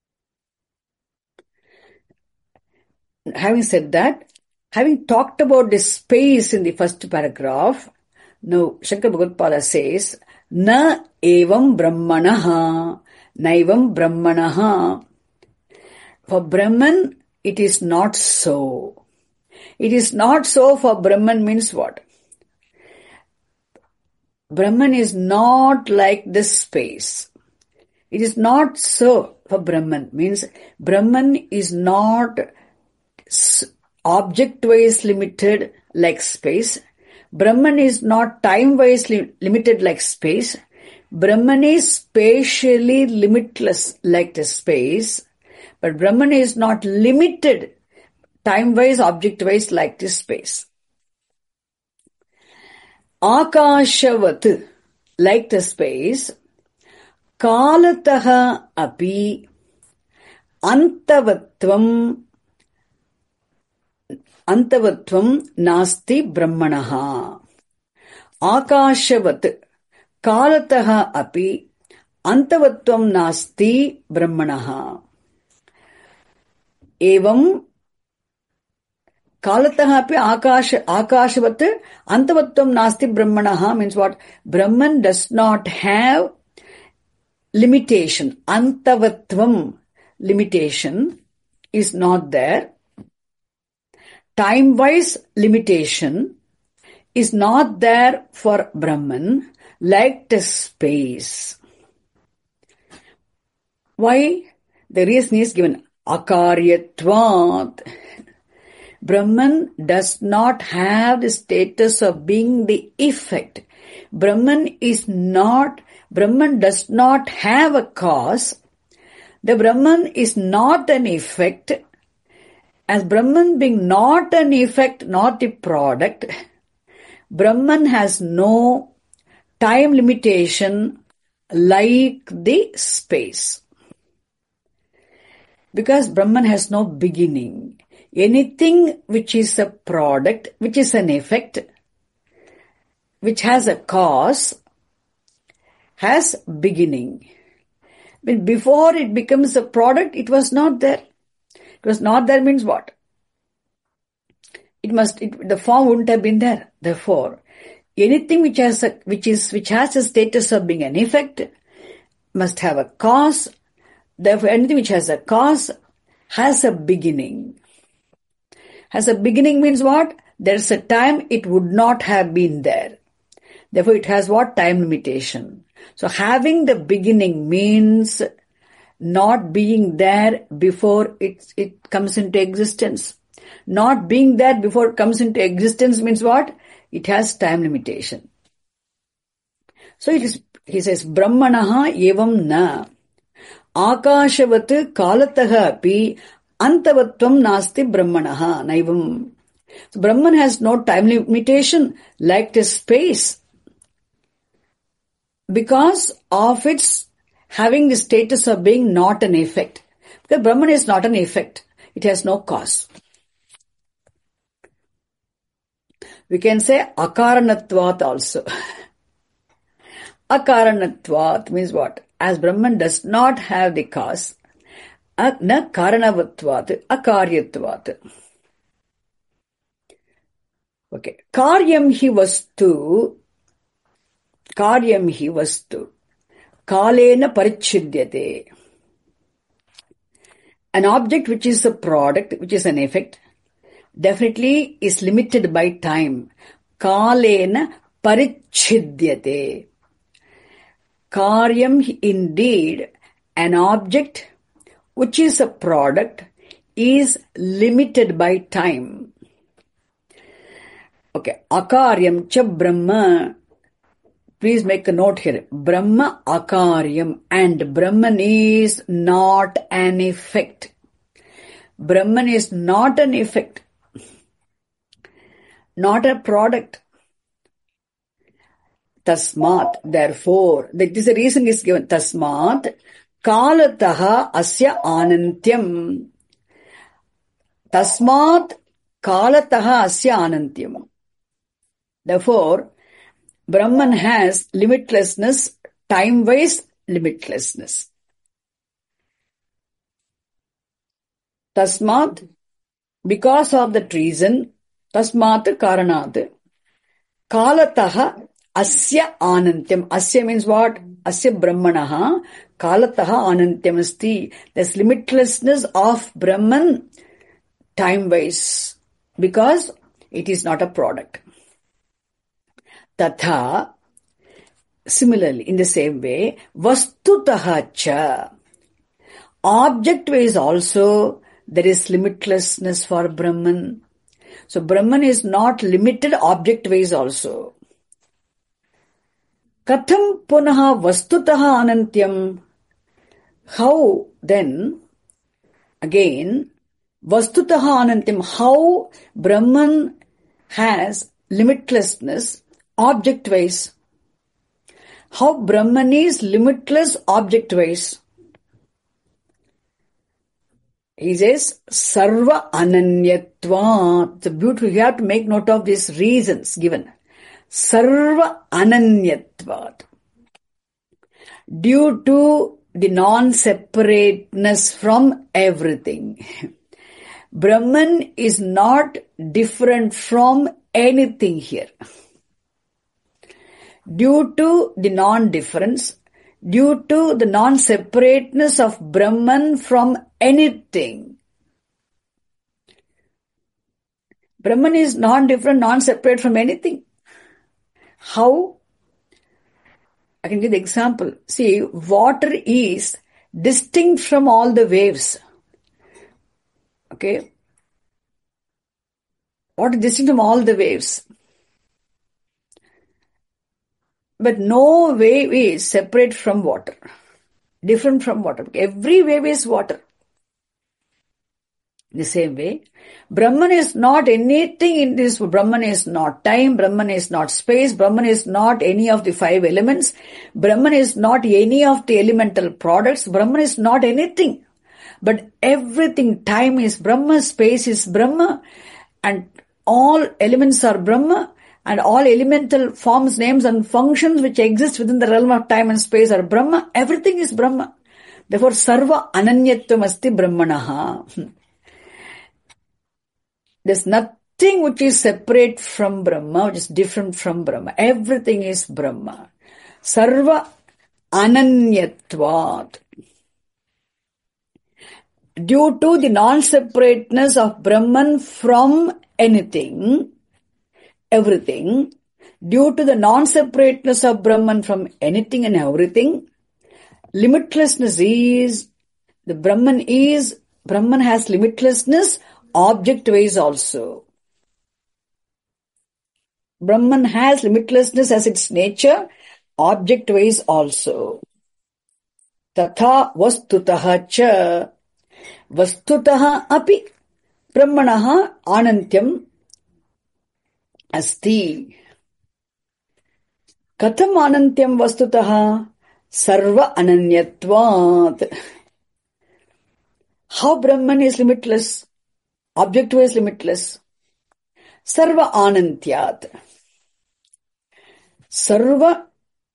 Having said that, having talked about this space in the first paragraph, now Shankara Bhagavad says, Na evam brahmanaha, naivam brahmanaha. For Brahman, it is not so. It is not so for Brahman means what? Brahman is not like this space. It is not so for Brahman. Means Brahman is not object-wise limited like space, Brahman is not time-wise limited like space. Brahman is spatially limitless like the space. But Brahman is not limited time-wise, object-wise like this space. Akashavat, like the space. Kalataha api antavatvam nasti brahmanaha. Akashavat kalataha api antavatvam nasti brahmanaha. Evam kalataha api akashavat antavatvam nasti brahmanaha means what? Brahman does not have limitation. Antavatvam, limitation is not there. Time-wise limitation is not there for Brahman like the space. Why? The reason is given. Akaryatvat. Brahman does not have the status of being the effect. Brahman does not have a cause. The Brahman is not an effect. As Brahman being not an effect, not a product, Brahman has no time limitation like the space. Because Brahman has no beginning. Anything which is a product, which is an effect, which has a cause, has beginning. But before it becomes a product, it was not there. It was not there means what? The form wouldn't have been there. Therefore, anything which has a status of being an effect must have a cause. Therefore, anything which has a cause has a beginning. Has a beginning means what? There's a time it would not have been there. Therefore, it has what? Time limitation. So, having the beginning means not being there before it comes into existence. Not being there before it comes into existence means what? It has time limitation. So he says, Brahmanaha evam na. Akashavat kalataha api antavatvam nasti brahmanaha naivam. So Brahman has no time limitation like the space because of its having the status of being not an effect. Because Brahman is not an effect. It has no cause. We can say akaranatvat also. Akaranatvat means what? As Brahman does not have the cause, na karanavatvat, akaryatvat. Okay. Karyam hi vastu. Kalena parichidyate. An object which is a product, which is an effect, definitely is limited by time. Kalena parichidyate. Karyam, indeed, an object which is a product is limited by time. Okay. Akaryam cha Brahma. Please make a note here. Brahma akaryam, and Brahman is not an effect. Brahman is not an effect. Not a product. Tasmat, therefore, that is the reason is given. Tasmat, kalataha asya anantyam. Tasmat, kalataha asya anantyam. Therefore, Brahman has limitlessness, time-wise limitlessness. Tasmat, because of that reason, tasmat karanat, kalataha asya anantyam. Asya means what? Asya brahmanaha, kalataha anantyam asti. There's limitlessness of Brahman time-wise because it is not a product. Tatha, similarly, in the same way, vastutaha cha. Object-wise also, there is limitlessness for Brahman. So Brahman is not limited object-wise also. Katham punaha vastutaha anantyam. How then, again, vastutaha anantyam, how Brahman has limitlessness object-wise. How Brahman is limitless object-wise. He says, Sarva Ananyatva. It's beautiful. You have to make note of these reasons given. Sarva Ananyatva. Due to the non-separateness from everything. Brahman is not different from anything here. Due to the non-difference, due to the non-separateness of Brahman from anything. Brahman is non-different, non-separate from anything. How? I can give the example. See, water is distinct from all the waves. Okay? Water is distinct from all the waves. But no wave is separate from water. Different from water. Every wave is water. The same way, Brahman is not anything in this. Brahman is not time. Brahman is not space. Brahman is not any of the 5 elements. Brahman is not any of the elemental products. Brahman is not anything. But everything, time is Brahma, space is Brahma, and all elements are Brahma, and all elemental forms, names and functions which exist within the realm of time and space are Brahma. Everything is Brahma. Therefore, Sarva Ananyatvam Asti Brahmanaha. There's nothing which is separate from Brahma, which is different from Brahma. Everything is Brahma. Sarva Ananyatvat. Due to the non-separateness of Brahman from anything, everything, due to the non-separateness of Brahman from anything and everything, limitlessness is, Brahman has limitlessness object-wise also. Brahman has limitlessness as its nature, object-wise also. Tatha vastutaha cha. Vastutaha api Brahmanaha anantyam asti. Katham anantyam vastutaha sarva ananyatvat. How Brahman is limitless, object-wise limitless. Sarva anantyat. Sarva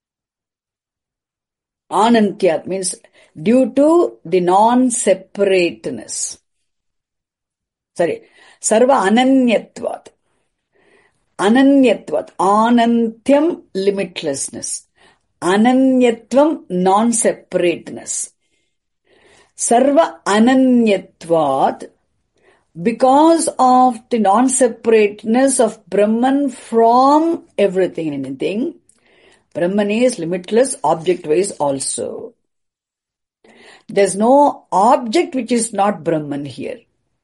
anantyat means due to the non-separateness. Sarva ananyatvat. Ananyatvat. Anantyam, limitlessness. Ananyatvam, non-separateness. Sarva ananyatvat, because of the non-separateness of Brahman from everything and anything, Brahman is limitless object-wise also. There's no object which is not Brahman here.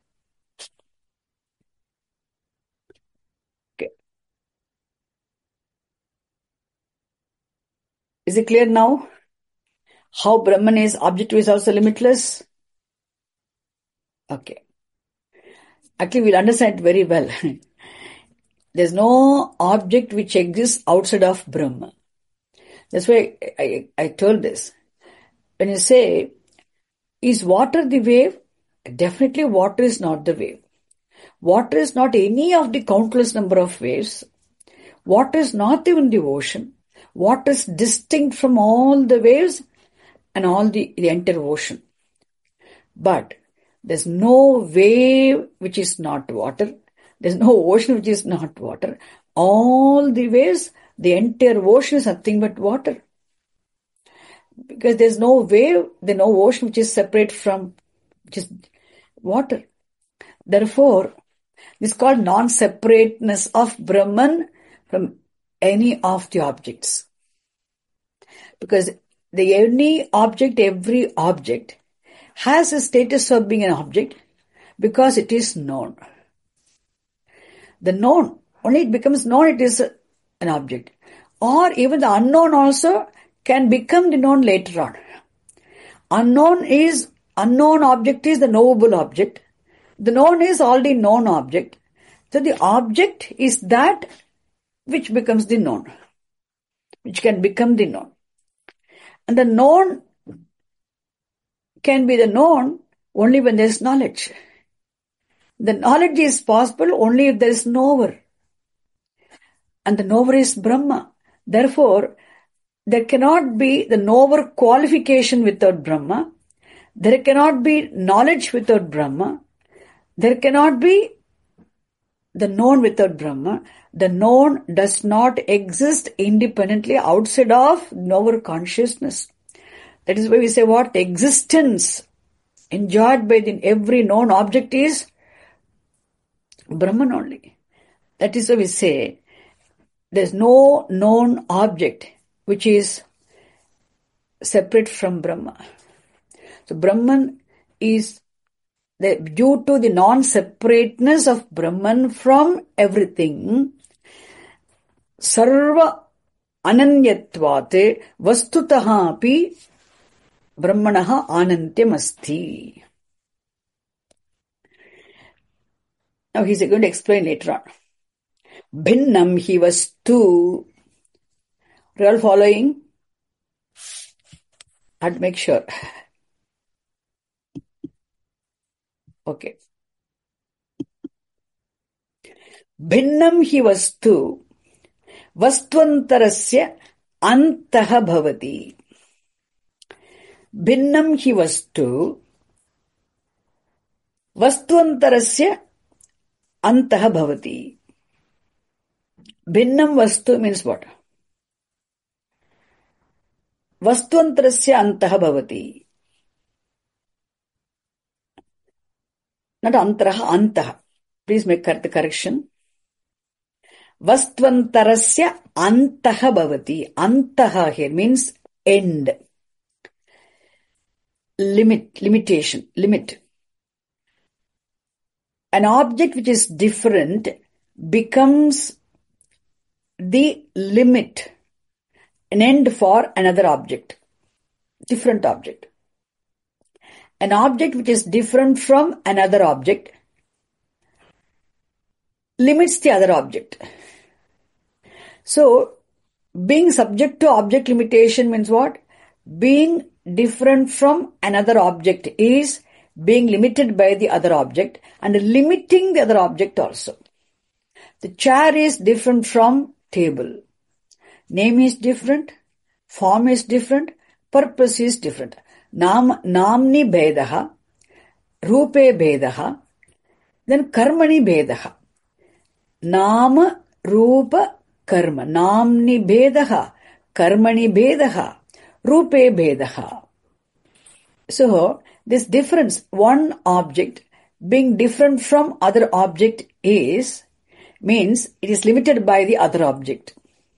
Okay. Is it clear now? How Brahman is object-wise also limitless? Okay. Actually, we'll understand it very well. There's no object which exists outside of Brahma. That's why I told this. When you say, is water the wave? Definitely water is not the wave. Water is not any of the countless number of waves. Water is not even the ocean. Water is distinct from all the waves and all the entire ocean. But there's no wave which is not water. There's no ocean which is not water. All the waves, the entire ocean is nothing but water. Because there's no wave, there's no ocean which is separate from just water. Therefore, this is called non-separateness of Brahman from any of the objects. Because every object has a status of being an object because it is known. The known, only it becomes known, it is an object. Or even the unknown also can become the known later on. Unknown object is the knowable object. The known is already known object. So the object is that which becomes the known, which can become the known. And the known can be the known only when there is knowledge. The knowledge is possible only if there is knower. And the knower is Brahma. Therefore, there cannot be the knower qualification without Brahma. There cannot be knowledge without Brahma. There cannot be the known without Brahma. The known does not exist independently outside of knower consciousness. That is why we say what? Existence enjoyed by every known object is Brahman only. That is why we say there is no known object which is separate from Brahma. So Brahman is due to the non-separateness of Brahman from everything, sarva ananyatvate vastutaha api brahmanaha anantyam asti. Now he's going to explain later on. Bhinnam hi vastu. Are you all following? I'd make sure. Okay. Bhinnam hi vastu vastvantarasya antaha bhavati. Bhinnam hi vastu vastvantarasya antaha bhavati. Bhinnam vastu means what? Vastvantarasya antaha bhavati. Not antaraha, antaha. Please make the correction. Vastvantarasya antaha bhavati. Antaha here means end. Limitation, limit. An object which is different becomes the limit, an end for another object, different object. An object which is different from another object limits the other object. So, being subject to object limitation means what? Being different from another object is being limited by the other object and limiting the other object also. The chair is different from table. Name is different, form is different, purpose is different. Namni bhedaha, rupe bhedaha, then karmani bhedaha. Nama, rupa, karma. Namni bhedaha, karmani bhedaha, rupe bhedaha. So, this difference, one object being different from other object means it is limited by the other object.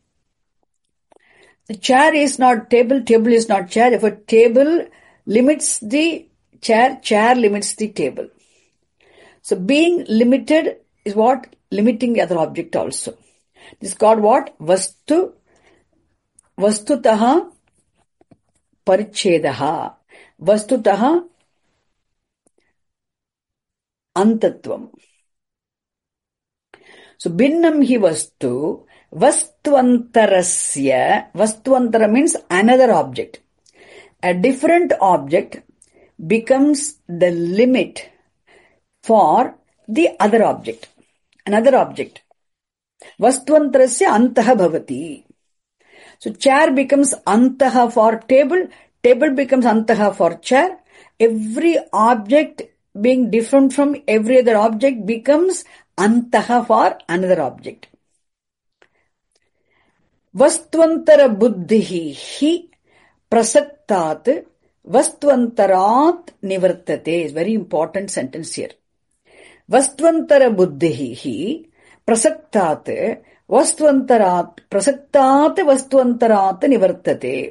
The chair is not table, table is not chair. If a table limits the chair, chair limits the table. So being limited is what? Limiting the other object also. This is called what? Vastutaha parichedaha. Vastutaha antatvam. So bhinnam hi vastu vastvantarasya. Vastvantara means another object. A different object becomes the limit for the other object. Another object. Vastvantarasya antaha bhavati. So chair becomes antaha for table. Table becomes antaha for chair. Every object being different from every other object becomes antaha for another object. Vastvantara buddhihi hi prasaktat vastvantarat nivartate is very important sentence here. Vastvantara buddhihi hi prasaktat vastvantarat prasaktat vastvantarat nivartate.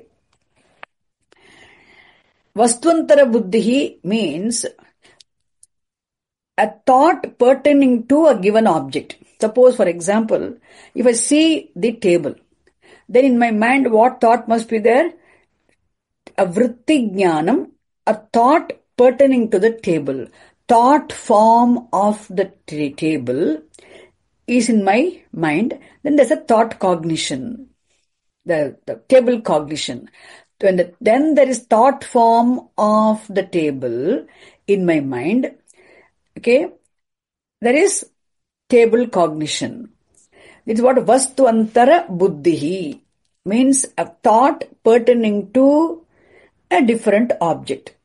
Vastvantara buddhihi means a thought pertaining to a given object. Suppose, for example, if I see the table, then in my mind, what thought must be there? A vritti jnanam, a thought pertaining to the table. Thought form of the table is in my mind. Then there's a thought cognition, the table cognition. Then there is thought form of the table in my mind. Okay, there is table cognition. This is what vastuantara buddhihi means, a thought pertaining to a different object.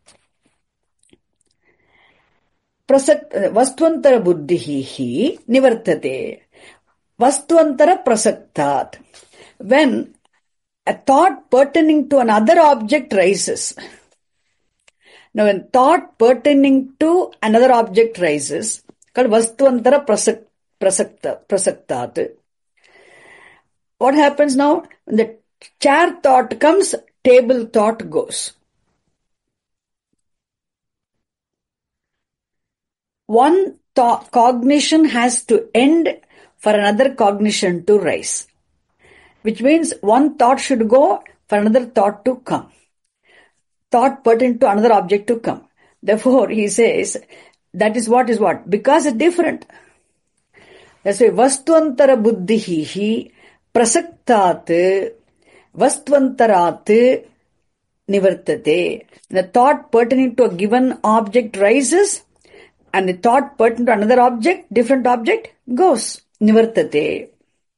Vastuantara buddhihi nivartate. Vastuantara prasaktat. When a thought pertaining to another object rises. Now, when thought pertaining to another object rises, called vastuantara prasaktat. What happens now? When the chair thought comes, table thought goes. One cognition has to end for another cognition to rise. Which means one thought should go for another thought to come. Thought pertaining to another object to come. Therefore, he says, that is what is what? Because it's different. That's why vastuantara buddhihi prasaktat vastuantarat nivartate. The thought pertaining to a given object rises, and the thought pertaining to another object, different object, goes. Nivartate.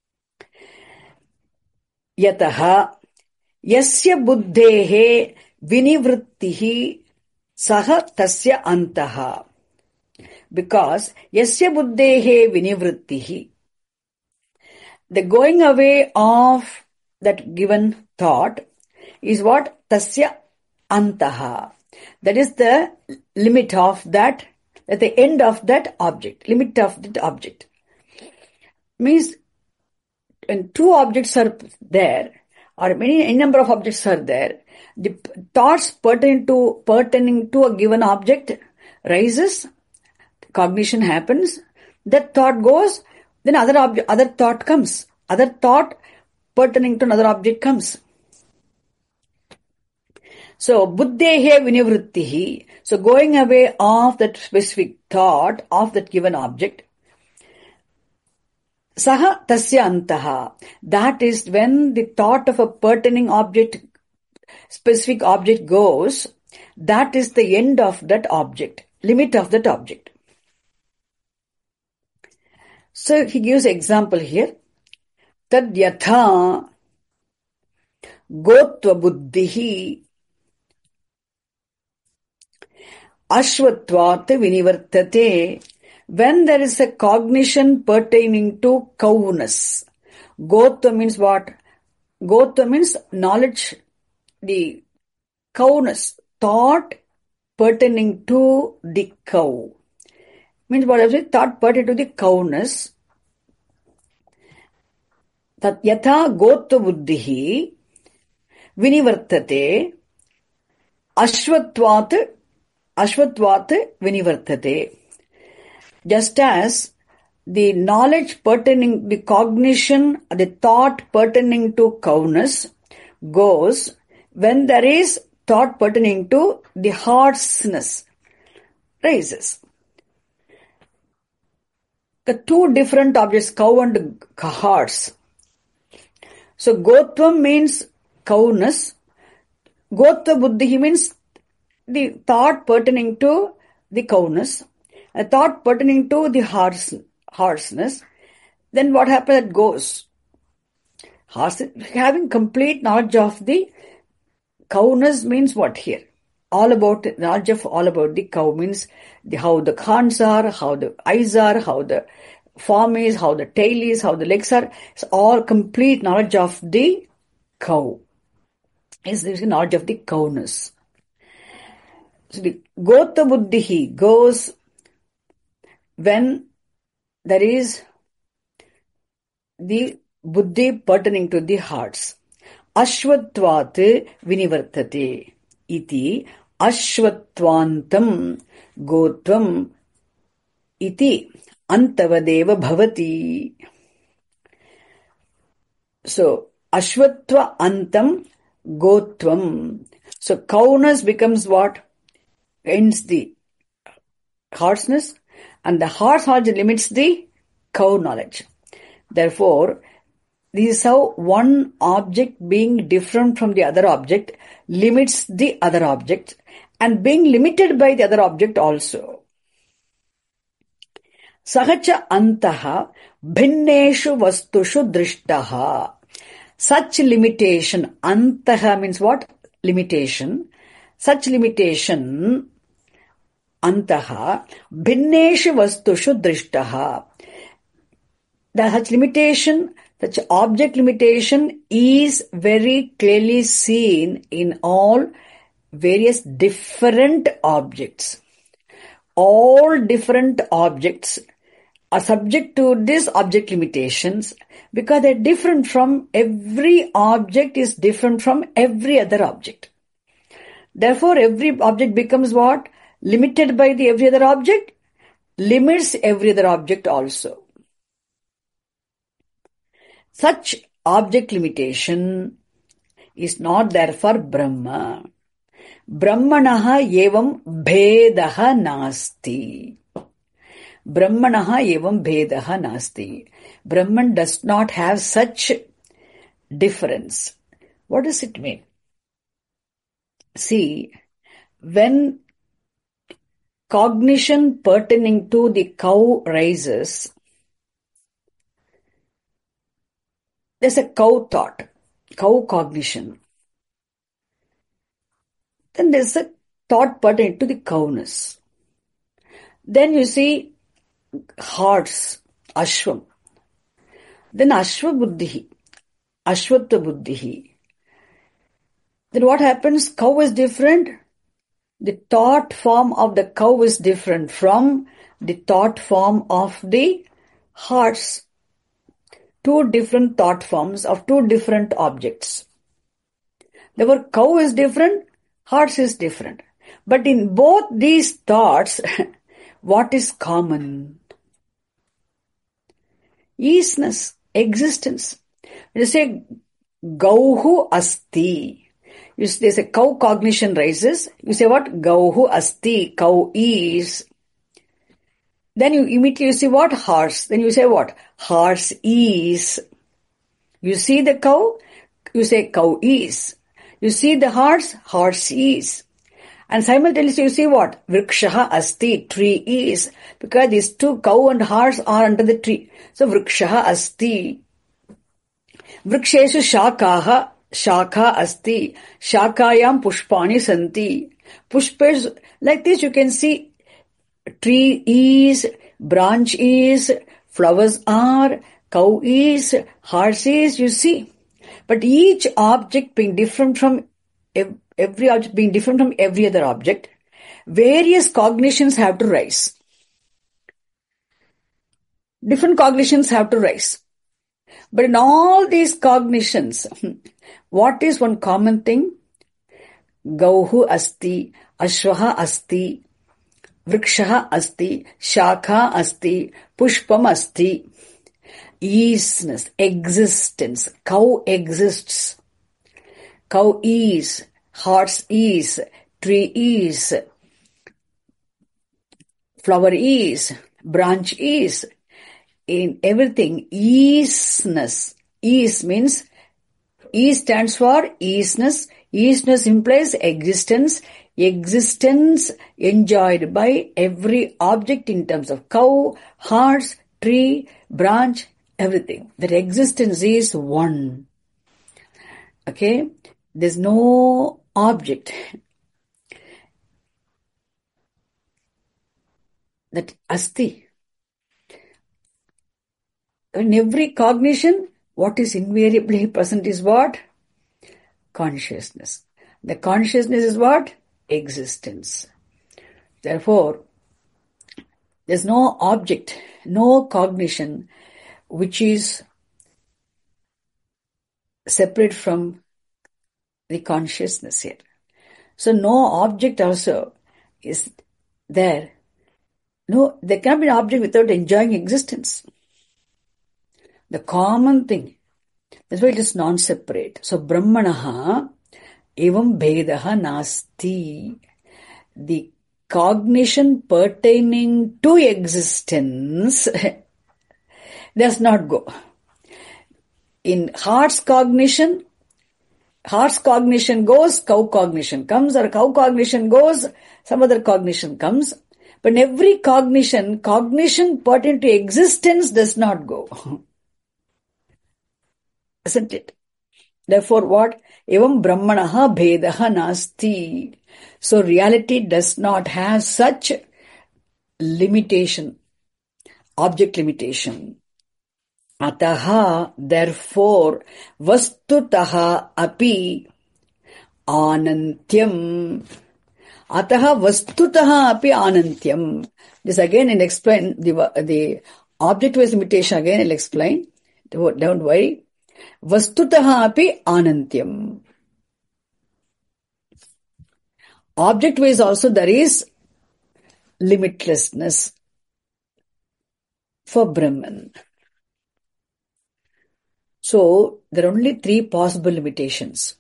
Yataha yasya buddhehe vinivrittihi saha tasya antaha. Because yasya buddhehe vinivrittihi, the going away of that given thought is what? Tasya antaha. That is the limit of that, at the end of that object, limit of that object. Means when two objects are there, or any number of objects are there, the thoughts pertaining to a given object rises, cognition happens, that thought goes, then other thought comes. Other thought pertaining to another object comes. So, buddhehe vinivrittihi. So, going away of that specific thought of that given object. Saha tasya antaha. That is when the thought of a pertaining object, specific object goes, that is the end of that object, limit of that object. So he gives an example here. Tad yatha gotva buddhihi ashvatvat vinivartate. When there is a cognition pertaining to cowness. Gotva means what? Gotva means knowledge, the cowness, thought pertaining to the cow. Means what I say? Thought pertaining to the cowness. Tat yatha gotva buddhihi vinivartate ashvatvat vinivartate. Just as the knowledge pertaining, the cognition, the thought pertaining to cowness goes when there is thought pertaining to the harshness rises. The two different objects, cow and horse. So gotvam means cowness. Gotva buddhi means the thought pertaining to the cowness. A thought pertaining to the harshness, then what happens? It goes. Having complete knowledge of the cowness means what here? All about knowledge of all about the cow means how the horns are, how the eyes are, how the form is, how the tail is, how the legs are. It's all complete knowledge of the cow. Is the knowledge of the cowness. So the gotva buddhihi goes when there is the buddhi pertaining to the hearts. Ashvatvat vinivartate iti ashvatvantam gotvam iti antavadeva bhavati. So, ashvatva antam gotvam. So, cowness becomes what? Ends the harshness, and the harsh knowledge limits the cow knowledge. Therefore, this is how one object being different from the other object limits the other object, and being limited by the other object also. Sahacha antaha bhinneshu vastushu drishtaha. Such limitation, antaha means what? Limitation. Such limitation, antaha bhinneshu vastushu drishtaha. Such limitation, such object limitation is very clearly seen in all various different objects. All different objects are subject to these object limitations because they're different from every object is different from every other object. Therefore, every object becomes what? Limited by the every other object, limits every other object also. Such object limitation is not there for Brahma. Brahmanaha evam bhedaha nasti. Brahmanaha evam bhedaha nasti. Brahman does not have such difference. What does it mean? See, when cognition pertaining to the cow rises, there's a cow thought, cow cognition. Then there's a thought pertaining to the cowness. Then you see horse, ashvam. Then ashva buddhihi, ashvatva buddhihi. Then what happens? Cow is different. The thought form of the cow is different from the thought form of the horse. Two different thought forms of two different objects. Therefore, cow is different, horse is different. But in both these thoughts, what is common? Isness, existence. When you say gauhu asti, there's a cow cognition rises, you say what? Gauhu asti, cow is. Then you immediately see what? Horse. Then you say what? Horse is. You see the cow, you say cow is. You see the horse, horse is. And simultaneously you see what? Vrikshaha asti, tree is. Because these two, cow and horse, are under the tree. So vrikshaha asti. Vriksheshu shakaha, shakha asti. Shakayam pushpani santi. Pushpes, like this you can see tree is, branch is, flowers are, cow is, horse is, you see. But each object being different from every object being different from every other object, various cognitions have to rise. Different cognitions have to rise. But in all these cognitions, what is one common thing? Gauhu asti, ashvaha asti, vrikshaha asti, shakha asti, pushpam asti. Isness, existence. Cow exists. Cow is, horse is, tree is, flower is, branch is. In everything, isness. Is means, is stands for isness. Isness implies existence. Existence enjoyed by every object in terms of cow, horse, tree, branch, everything. That existence is one. Okay? There's no object that asti. In every cognition, what is invariably present is what? Consciousness. The consciousness is what? Existence. Therefore, there's no object, no cognition which is separate from the consciousness here. So no object also is there No, there can't be an object without enjoying existence. The common thing. That's why it is non-separate. So, Brahmanaha evam bhedaha nasti. The cognition pertaining to existence does not go. In heart's cognition goes, cow cognition comes, or cow cognition goes, some other cognition comes. But in every cognition pertaining to existence does not go. Isn't it? Therefore, what? Evam brahmanaha bhedaha nasti. So reality does not have such limitation, object limitation. Ataha, therefore, vastutaha api anantyam. Ataha vastutaha api anantyam. This again I'll explain, the object-wise limitation again I'll explain. Don't worry. Vastutaha api anantyam. Object-wise also there is limitlessness for Brahman. So, there are only three possible limitations.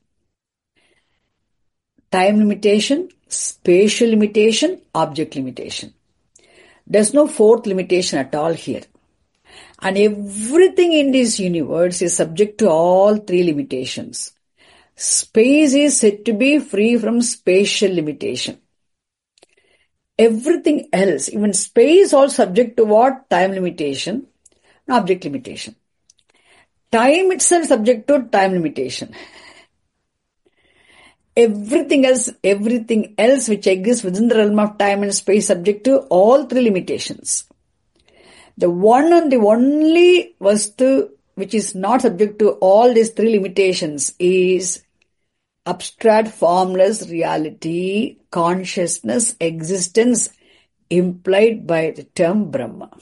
Time limitation, spatial limitation, object limitation. There's no fourth limitation at all here. And everything in this universe is subject to all three limitations. Space is said to be free from spatial limitation. Everything else, even space, all subject to what? Time limitation, object limitation. Time itself subject to time limitation. Everything else which exists within the realm of time and space subject to all three limitations. The one and the only vastu which is not subject to all these three limitations is abstract formless reality, consciousness, existence implied by the term Brahma.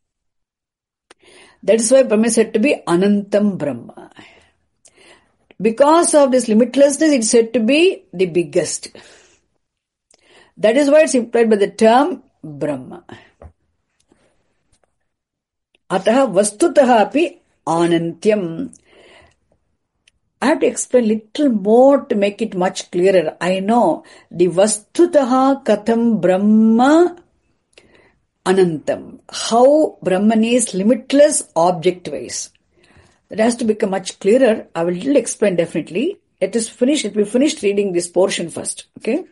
That is why Brahma is said to be Anantam Brahma. Because of this limitlessness, it's said to be the biggest. That is why it's implied by the term Brahma. Ataha vastutaha api anantyam. I have to explain little more to make it much clearer. I know the vastutaha katham Brahma anantam. How Brahman is limitless object-wise. That has to become much clearer. I will explain definitely. Let me finish reading this portion first. Okay?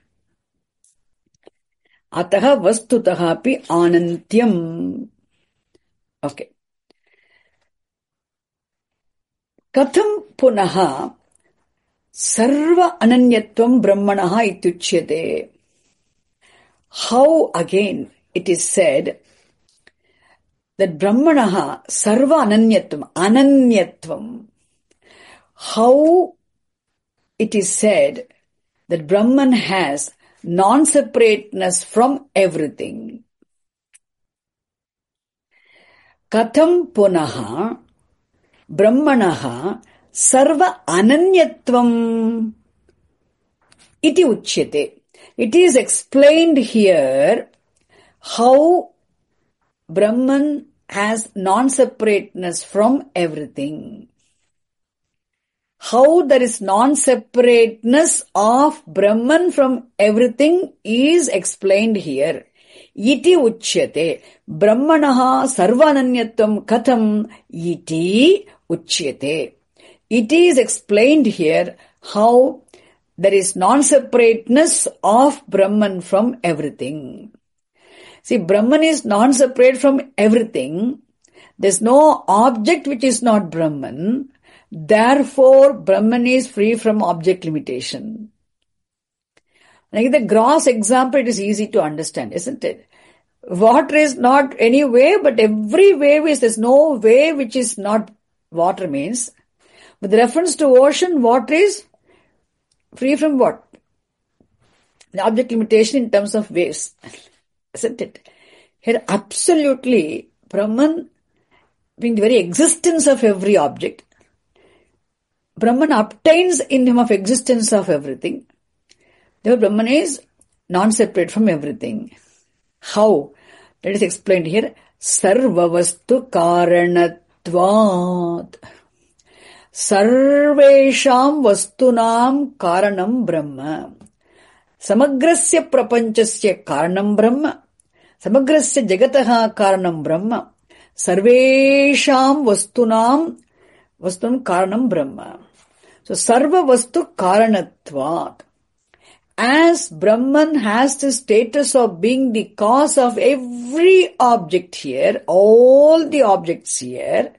Ataha vastutaha api anantyam. Okay. Katham punaha sarva ananyatvam brahmanaha ityuchyate. How again it is said that brahmanaha sarva ananyatvam. How it is said that Brahman has non-separateness from everything. Katham punaha brahmanaha sarva ananyatvam iti uchyate. It is explained here how Brahman has non-separateness from everything. How there is non-separateness of Brahman from everything is explained here. Iti uchyate. Brahmanaha sarvananyatvam katham iti uchyate. It is explained here how there is non-separateness of Brahman from everything. See, Brahman is non-separate from everything. There's no object which is not Brahman. Therefore, Brahman is free from object limitation. Like the gross example, it is easy to understand, isn't it? Water is not any wave, but every wave is, there's no wave which is not water means. With reference to ocean, water is free from what? The object limitation in terms of waves. Isn't it? Here, absolutely, Brahman being the very existence of every object, Brahman obtains in him of existence of everything. Therefore, Brahman is non-separate from everything. How? That is explained here. Sarvavastu karanatvat. Sarvesham vastunam karanam brahma. Samagrasya prapanchasya karanam brahma. Samagrasya jagataha karanam brahma. Sarvesham vastunam karanam brahma. So sarva vastu karanatvat. As Brahman has the status of being the cause of every object here, all the objects here,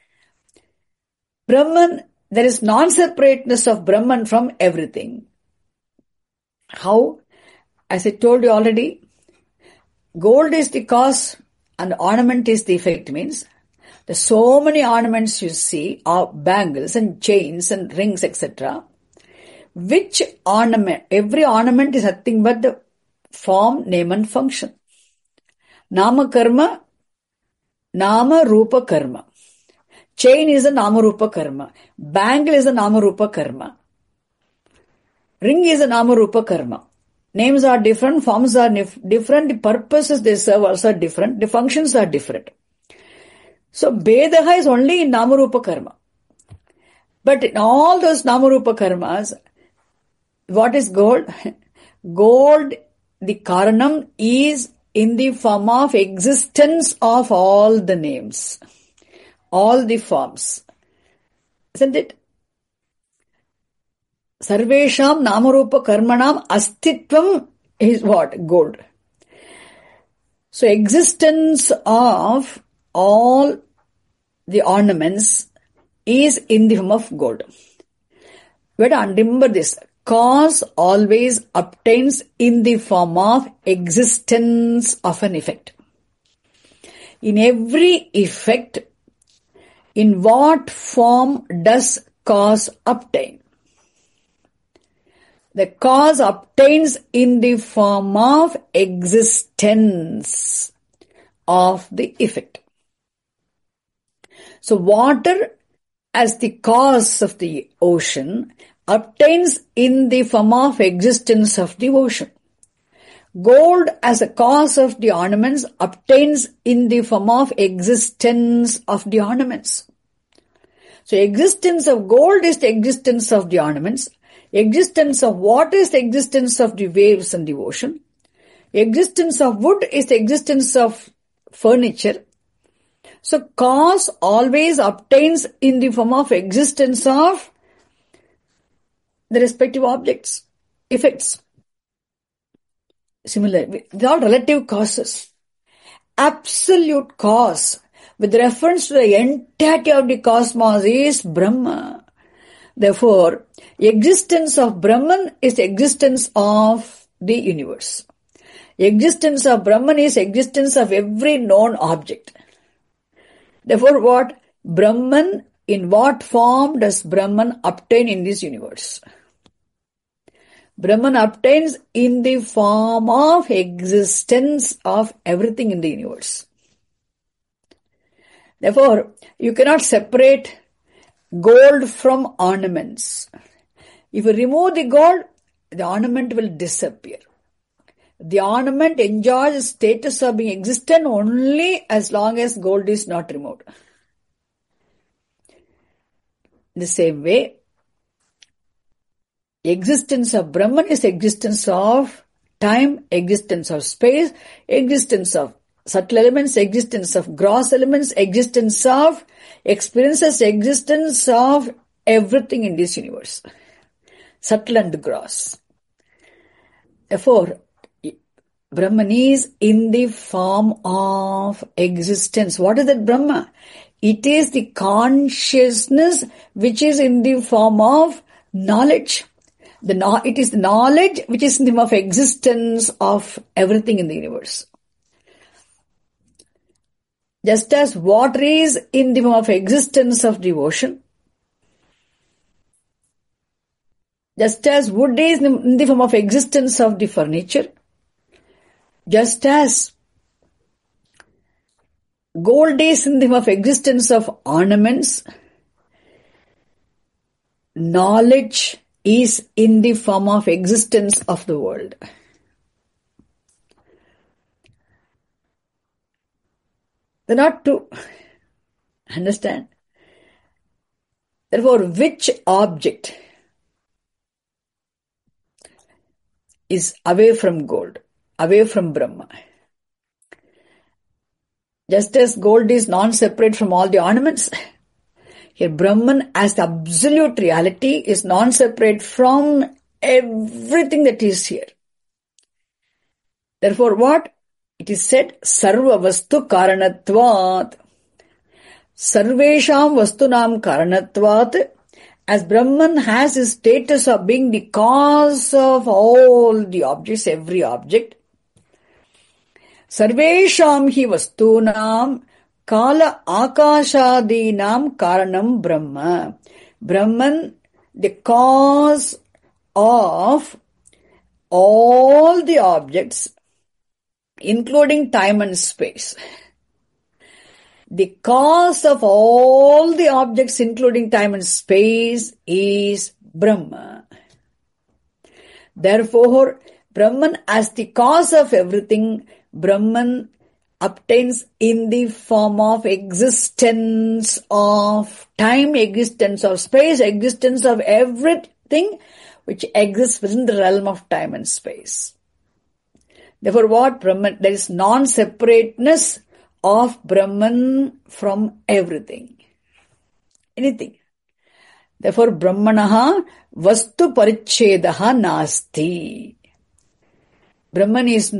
Brahman, there is non-separateness of Brahman from everything. How? As I told you already, gold is the cause and ornament is the effect. Means there's so many ornaments you see, bangles and chains and rings, etc. Which ornament? Every ornament is nothing but the form, name and function. Nama karma, nama rupa karma. Chain is a nama rupa karma. Bangle is a nama rupa karma. Ring is a nama rupa karma. Names are different, forms are different, the purposes they serve also are different, the functions are different. So Bedaha is only in nama rupa karma. But in all those nama rupa karmas, what is gold? Gold, the karanam, is in the form of existence of all the names, all the forms. Isn't it? Sarvesham namarupa karmanam astitvam is what? Gold. So existence of all the ornaments is in the form of gold. But remember this. Cause always obtains in the form of existence of an effect. In every effect, in what form does cause obtain? The cause obtains in the form of existence of the effect. So water as the cause of the ocean obtains in the form of existence of the ocean. Gold as a cause of the ornaments obtains in the form of existence of the ornaments. So existence of gold is the existence of the ornaments. Existence of water is the existence of the waves and the ocean. Existence of wood is the existence of furniture. So cause always obtains in the form of existence of the respective objects, effects. Similarly, they are relative causes. Absolute cause with reference to the entirety of the cosmos is Brahma. Therefore, existence of Brahman is the existence of the universe. Existence of Brahman is existence of every known object. Therefore, what? Brahman, in what form does Brahman obtain in this universe? Brahman obtains in the form of existence of everything in the universe. Therefore, you cannot separate gold from ornaments. If you remove the gold, the ornament will disappear. The ornament enjoys the status of being existent only as long as gold is not removed. In the same way, existence of Brahman is existence of time, existence of space, existence of subtle elements, existence of gross elements, existence of experiences, existence of everything in this universe, subtle and gross. Therefore, Brahman is in the form of existence. What is that Brahma? It is the consciousness which is in the form of knowledge. It is the knowledge which is in the form of existence of everything in the universe. Just as water is in the form of existence of the ocean, just as wood is in the form of existence of the furniture, just as gold is in the form of existence of ornaments, knowledge is in the form of existence of the world. They're not two. Understand? Therefore, which object is away from gold, away from Brahma? Just as gold is non-separate from all the ornaments, here Brahman as the absolute reality is non-separate from everything that is here. Therefore what? It is said, Sarva Vastu Karanatvat. Sarvesham Vastunam Karanatvat. As Brahman has his status of being the cause of all the objects, every object, Sarvesham hi Vastunam Kala Akashadinam Karanam Brahma. Brahman, the cause of all the objects, including time and space. The cause of all the objects, including time and space, is Brahma. Therefore, Brahman as the cause of everything, Brahman obtains in the form of existence of time, existence of space, existence of everything which exists within the realm of time and space. Therefore, what Brahman? There is non-separateness of Brahman from everything. Anything. Therefore, Brahmanaha vastu parichedaha nasti. Brahman is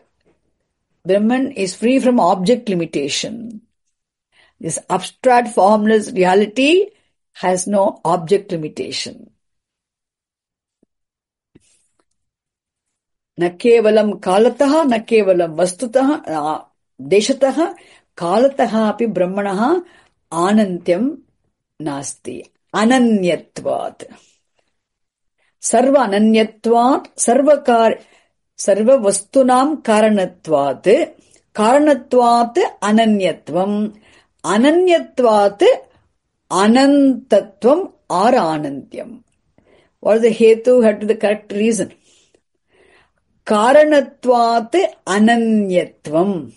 free from object limitation. This abstract formless reality has no object limitation. न केवलं कालतः न केवलं वस्तुतः देशतः कालतः अपि ब्रह्मणः आनन्त्यं नास्ति अनन्यत्वात् सर्व अनन्यत्वात् सर्ववस्तूनां कारणत्वात् अनन्यत्वम् अनन्यत्वात् अनन्तत्वम् or anantyam. What is the hetu? Have to the correct reason. Karanatvat ananyatvam.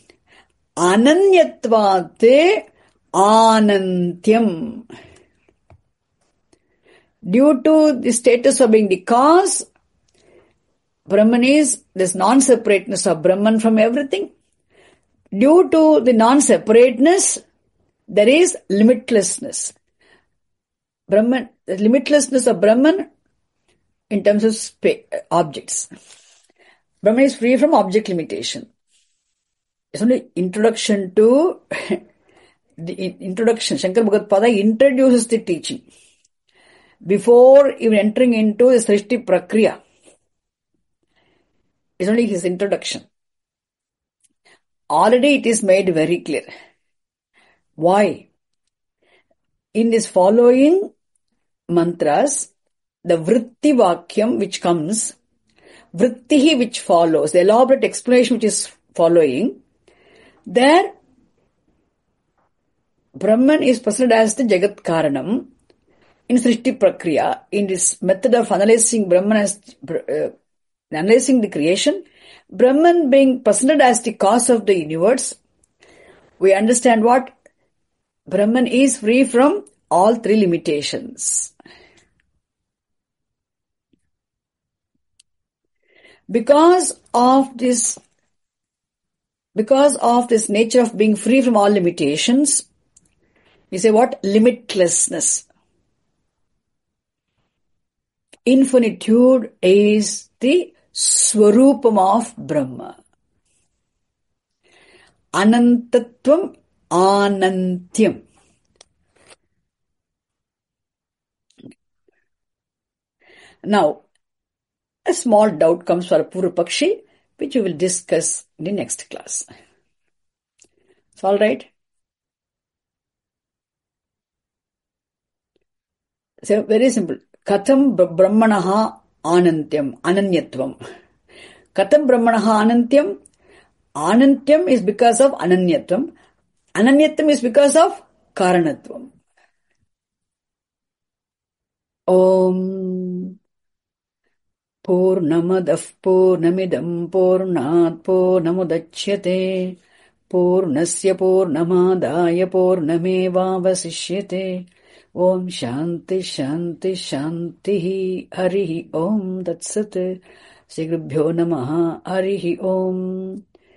Ananyatvat anantyam. Due to the status of being the cause, Brahman is this non-separateness of Brahman from everything. Due to the non-separateness, there is limitlessness. Brahman, the limitlessness of Brahman in terms of objects. Brahman is free from object limitation. It's only introduction to the introduction. Shankara Bhagavad introduces the teaching. Before even entering into the Srishti Prakriya, it's only his introduction. Already it is made very clear. Why? In this following mantras, the vritti vakyam which comes, vrittihi which follows, the elaborate explanation which is following, there Brahman is presented as the Jagat Karanam. In Srishti Prakriya, in this method of analyzing Brahman as analyzing the creation, Brahman being presented as the cause of the universe, we understand what? Brahman is free from all three limitations. Because of this nature of being free from all limitations, we say what? Limitlessness. Infinitude is the Swarupam of Brahma. Anantatvam Anantyam. Now, a small doubt comes for Purva Pakshi, which we will discuss in the next class. It's all right? So, very simple. Katham Brahmanaha Anantyam, Ananyatvam. Katham Brahmanaha Anantyam. Anantyam is because of Ananyatvam. Ananyatvam is because of Karanatvam. Om Purnamadah Purnamidam Purnat Purnamudachyate पूर्णस्य पूर्णमादाय पूर्णमेवावशिष्यते। ओम शांति शांति शांतिः। हरिः ओम तत्सत्। श्री गुरुभ्यो नमः। हरिः ओम।